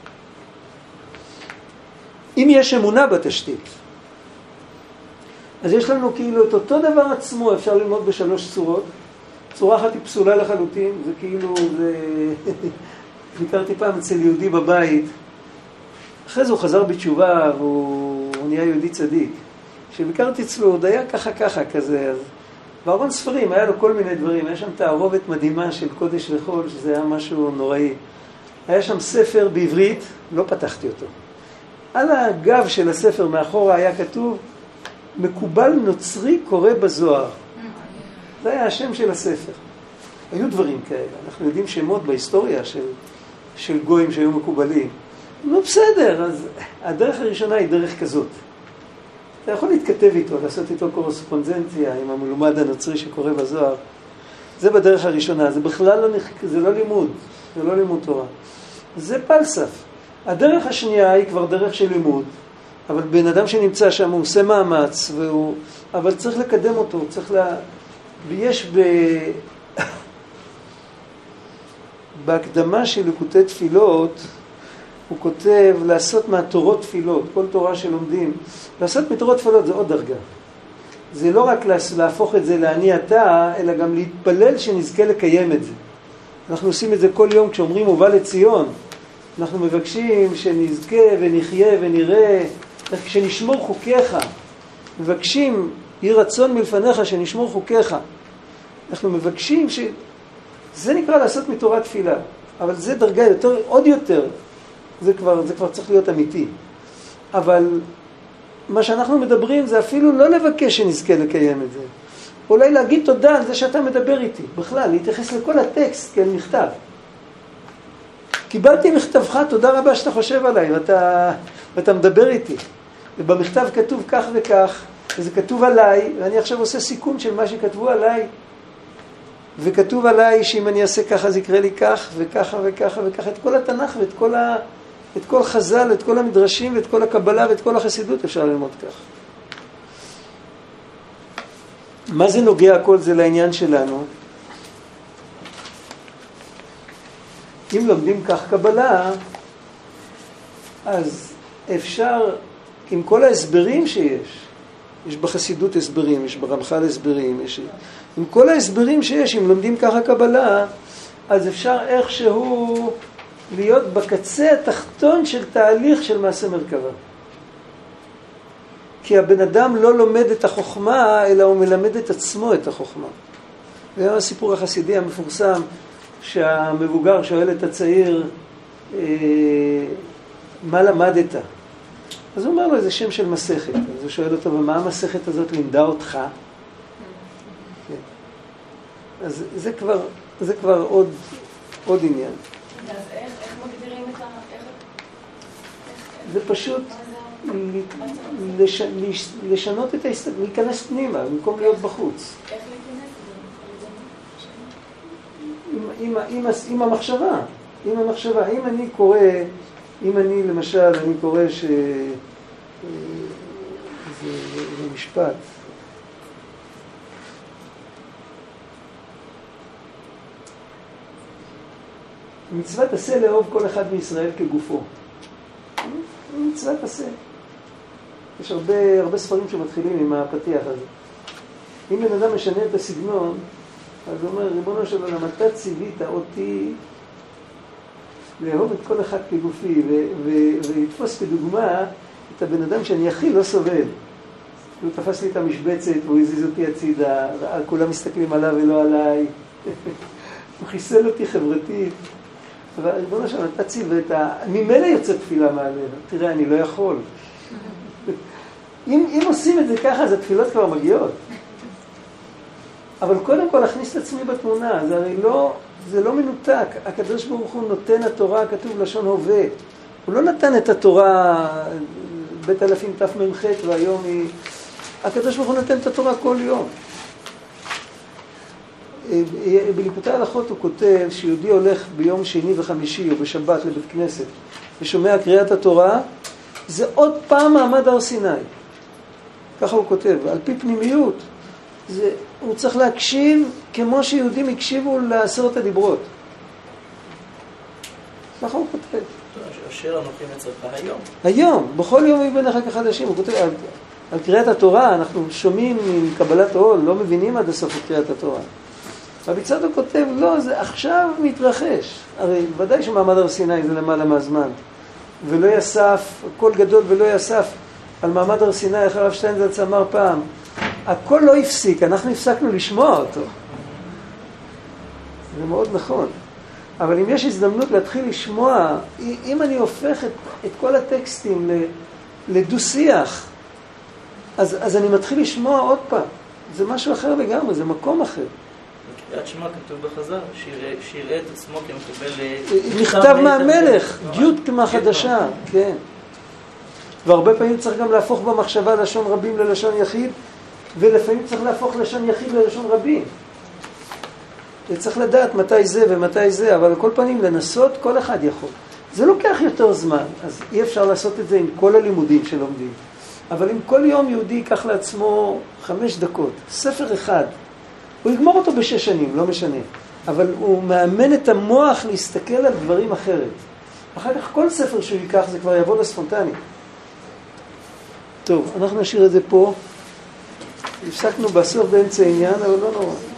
Speaker 1: אם יש אמונה בתשתית, אז יש לנו כאילו את אותו דבר עצמו, אפשר ללמוד בשלוש צורות. צורה אחת היא פסולה לחלוטין, זה כאילו, ביקרתי פעם אצל יהודי בבית, אחרי זה הוא חזר בתשובה, והוא נהיה יהודי צדיק. כשביקרתי אצלו, הוא היה ככה כזה, אז בארון ספרים, היה לו כל מיני דברים, היה שם תערובת מדהימה של קודש וחול, שזה היה משהו נוראי. היה שם ספר בעברית, לא פתחתי אותו. על הגב של הספר מאחורה היה כתוב, מקובל נוצרי קורא בזוהר. זה היה השם של הספר. היו דברים כאלה, אנחנו יודעים שמות בהיסטוריה של גויים שהיו מקובלים. לא בסדר, אז הדרך הראשונה היא דרך כזאת. אתה יכול להתכתב איתו, לעשות איתו קורספונדנציה עם המלומד הנוצרי שקורא בזוהר. זה בדרך הראשונה, זה בכלל לא לימוד, זה לא לימוד תורה. זה פלסף. הדרך השנייה היא כבר דרך של לימוד, אבל בן אדם שנמצא שם הוא עושה מאמץ, אבל צריך לקדם אותו, ויש בהקדמה של ליקוטי תפילות, הוא כותב לעשות מהתורות תפילות, כל תורה שלומדים, לעשות מתורות תפילות זה עוד דרגה. זה לא רק להפוך את זה לעני אתה, אלא גם להתפלל שנזכה לקיים את זה. אנחנו עושים את זה כל יום כשאומרים ובא לציון. אנחנו מבקשים שנזכה ונחיה ונראה, שנשמור חוקיך. מבקשים, יהי רצון מלפניך שנשמור חוקיך. אנחנו מבקשים זה נקרא לעשות מתורת תפילה. אבל זה דרגה יותר, עוד יותר. זה כבר צריך להיות אמיתי. אבל מה שאנחנו מדברים זה אפילו לא לבקש שנזכה לקיים את זה. אולי להגיד תודה על זה שאתה מדבר איתי. בכלל, להתייחס לכל הטקסט כאל מכתב. קיבלתי מכתבך, תודה רבה שאתה חושב עליי, ואתה מדבר איתי. ובמכתב כתוב כך וכך, וזה כתוב עליי, ואני עכשיו עושה סיכום של מה שכתבו עליי. וכתוב עליי שאם אני אעשה ככה, אז יקרה לי כך, וככה וככה וככה, את כל התנ"ך ואת כל חז"ל, את כל המדרשים, ואת כל הקבלה, ואת כל החסידות אפשר ללמוד כך. מה זה נוגע כל זה לעניין שלנו? אם לומדים כך קבלה, אז אפשר, עם כל ההסברים יש בחסידות הסברים, יש ברמח"ל הסברים, עם כל ההסברים שיש, אם לומדים ככה קבלה, אז אפשר איכשהו להיות בקצה התחתון של תהליך של מעשה מרכבה. כי הבן אדם לא לומד את החוכמה, אלא הוא מלמד את עצמו את החוכמה. וגם הסיפור החסידי המפורסם, שהמבוגר שואל את הצעיר, מה למדת? אז הוא אומר לו, זה שם של מסכת. אז הוא שואל אותו, ומה המסכת הזאת לימדה אותך? אז זה כבר עוד עניין.
Speaker 3: אז איך מגדירים את ה...
Speaker 1: זה פשוט לשנות את ההסתכלות, להיכנס פנימה, במקום להיות בחוץ.
Speaker 3: איך להיכנס?
Speaker 1: עם המחשבה. עם המחשבה. אם אני למשל, אני קורא זה משפט. מצוות עשה לאהוב כל אחד מישראל כגופו. מצוות עשה. יש הרבה ספרים שמתחילים עם הפתיח הזה. אם בן אדם משנה את הסגנון, אז הוא אומר, ריבונו של עולם, אתה ציווית אותי לאהוב את כל אחד כגופי, ולתפוס כדוגמה את הבן אדם שאני הכי לא סובל. הוא תפס לי את המשבצת, והוא הזיז אותי הצידה, כולם מסתכלים עליו ולא עליי. הוא חיסל אותי חברתית. אבל ריבונו שלנו, אתה ציווית, ממילא יוצא תפילה מעלינו. תראה, אני לא יכול. אם עושים את זה ככה, אז התפילות כבר מגיעות. אבל קודם כל להכניס את עצמי בתמונה, זה הרי לא מנותק. הקדוש ברוך הוא נותן התורה, כתוב לשון הווה. הוא לא נתן את התורה בית אלפים תמ"ח והיום היא... הקדוש ברוך הוא נותן את התורה כל יום. בליקוטי ההלכות הוא כותב שיהודי הולך ביום שני וחמישי או בשבת לבית כנסת ושומע קריאת התורה, זה עוד פעם מעמד הר סיני. ככה הוא כותב, על פי פנימיות. הוא צריך להקשיב כמו שיהודים הקשיבו לעשרת הדיברות. ככה הוא כותב.
Speaker 2: אשר אנוכי מצווך היום.
Speaker 1: היום, בכל יום יהיו בעיניך כחדשים. הוא כותב על קריאת התורה, אנחנו שומעים עם קבלת העול, לא מבינים עד הסוף את קריאת התורה. רבי צדוק כותב, לא, זה עכשיו מתרחש. הרי ודאי שמעמד הר סיני זה למעלה מהזמן. ולא יסף, הכל גדול ולא יסף. על מעמד הר סיני, איך הרב שטיינזלץ אמר פעם, הכל לא הפסיק, אנחנו הפסקנו לשמוע אותו. זה מאוד נכון. אבל אם יש הזדמנות להתחיל לשמוע, אם אני הופך את כל הטקסטים לדו-שיח, אז אני מתחיל לשמוע עוד פעם. זה משהו אחר לגמרי, זה מקום אחר.
Speaker 2: בקריאת שמע כתוב בחז"ל, שיראה את עצמו כמקבל...
Speaker 1: מכתב מהמלך, דיוטקה חדשה, כן. והרבה פעמים צריך גם להפוך במחשבה לשון רבים ללשון יחיד, ולפעמים צריך להפוך לשון יחיד ללשון רבים. צריך לדעת מתי זה ומתי זה, אבל כל פעמים לנסות כל אחד יכול. זה לוקח יותר זמן, אז אי אפשר לעשות את זה עם כל הלימודים שלומדים. אבל אם כל יום יהודי ייקח לעצמו 5 דקות, ספר אחד, הוא יגמור אותו ב6 שנים, לא משנה. אבל הוא מאמן את המוח להסתכל על דברים אחרת. אחר כך כל ספר שהוא ייקח זה כבר יבוא לספונטני. טוב, אנחנו נשאיר את זה פה. הפסקנו בסוף באמצע העניין, אבל לא נורא.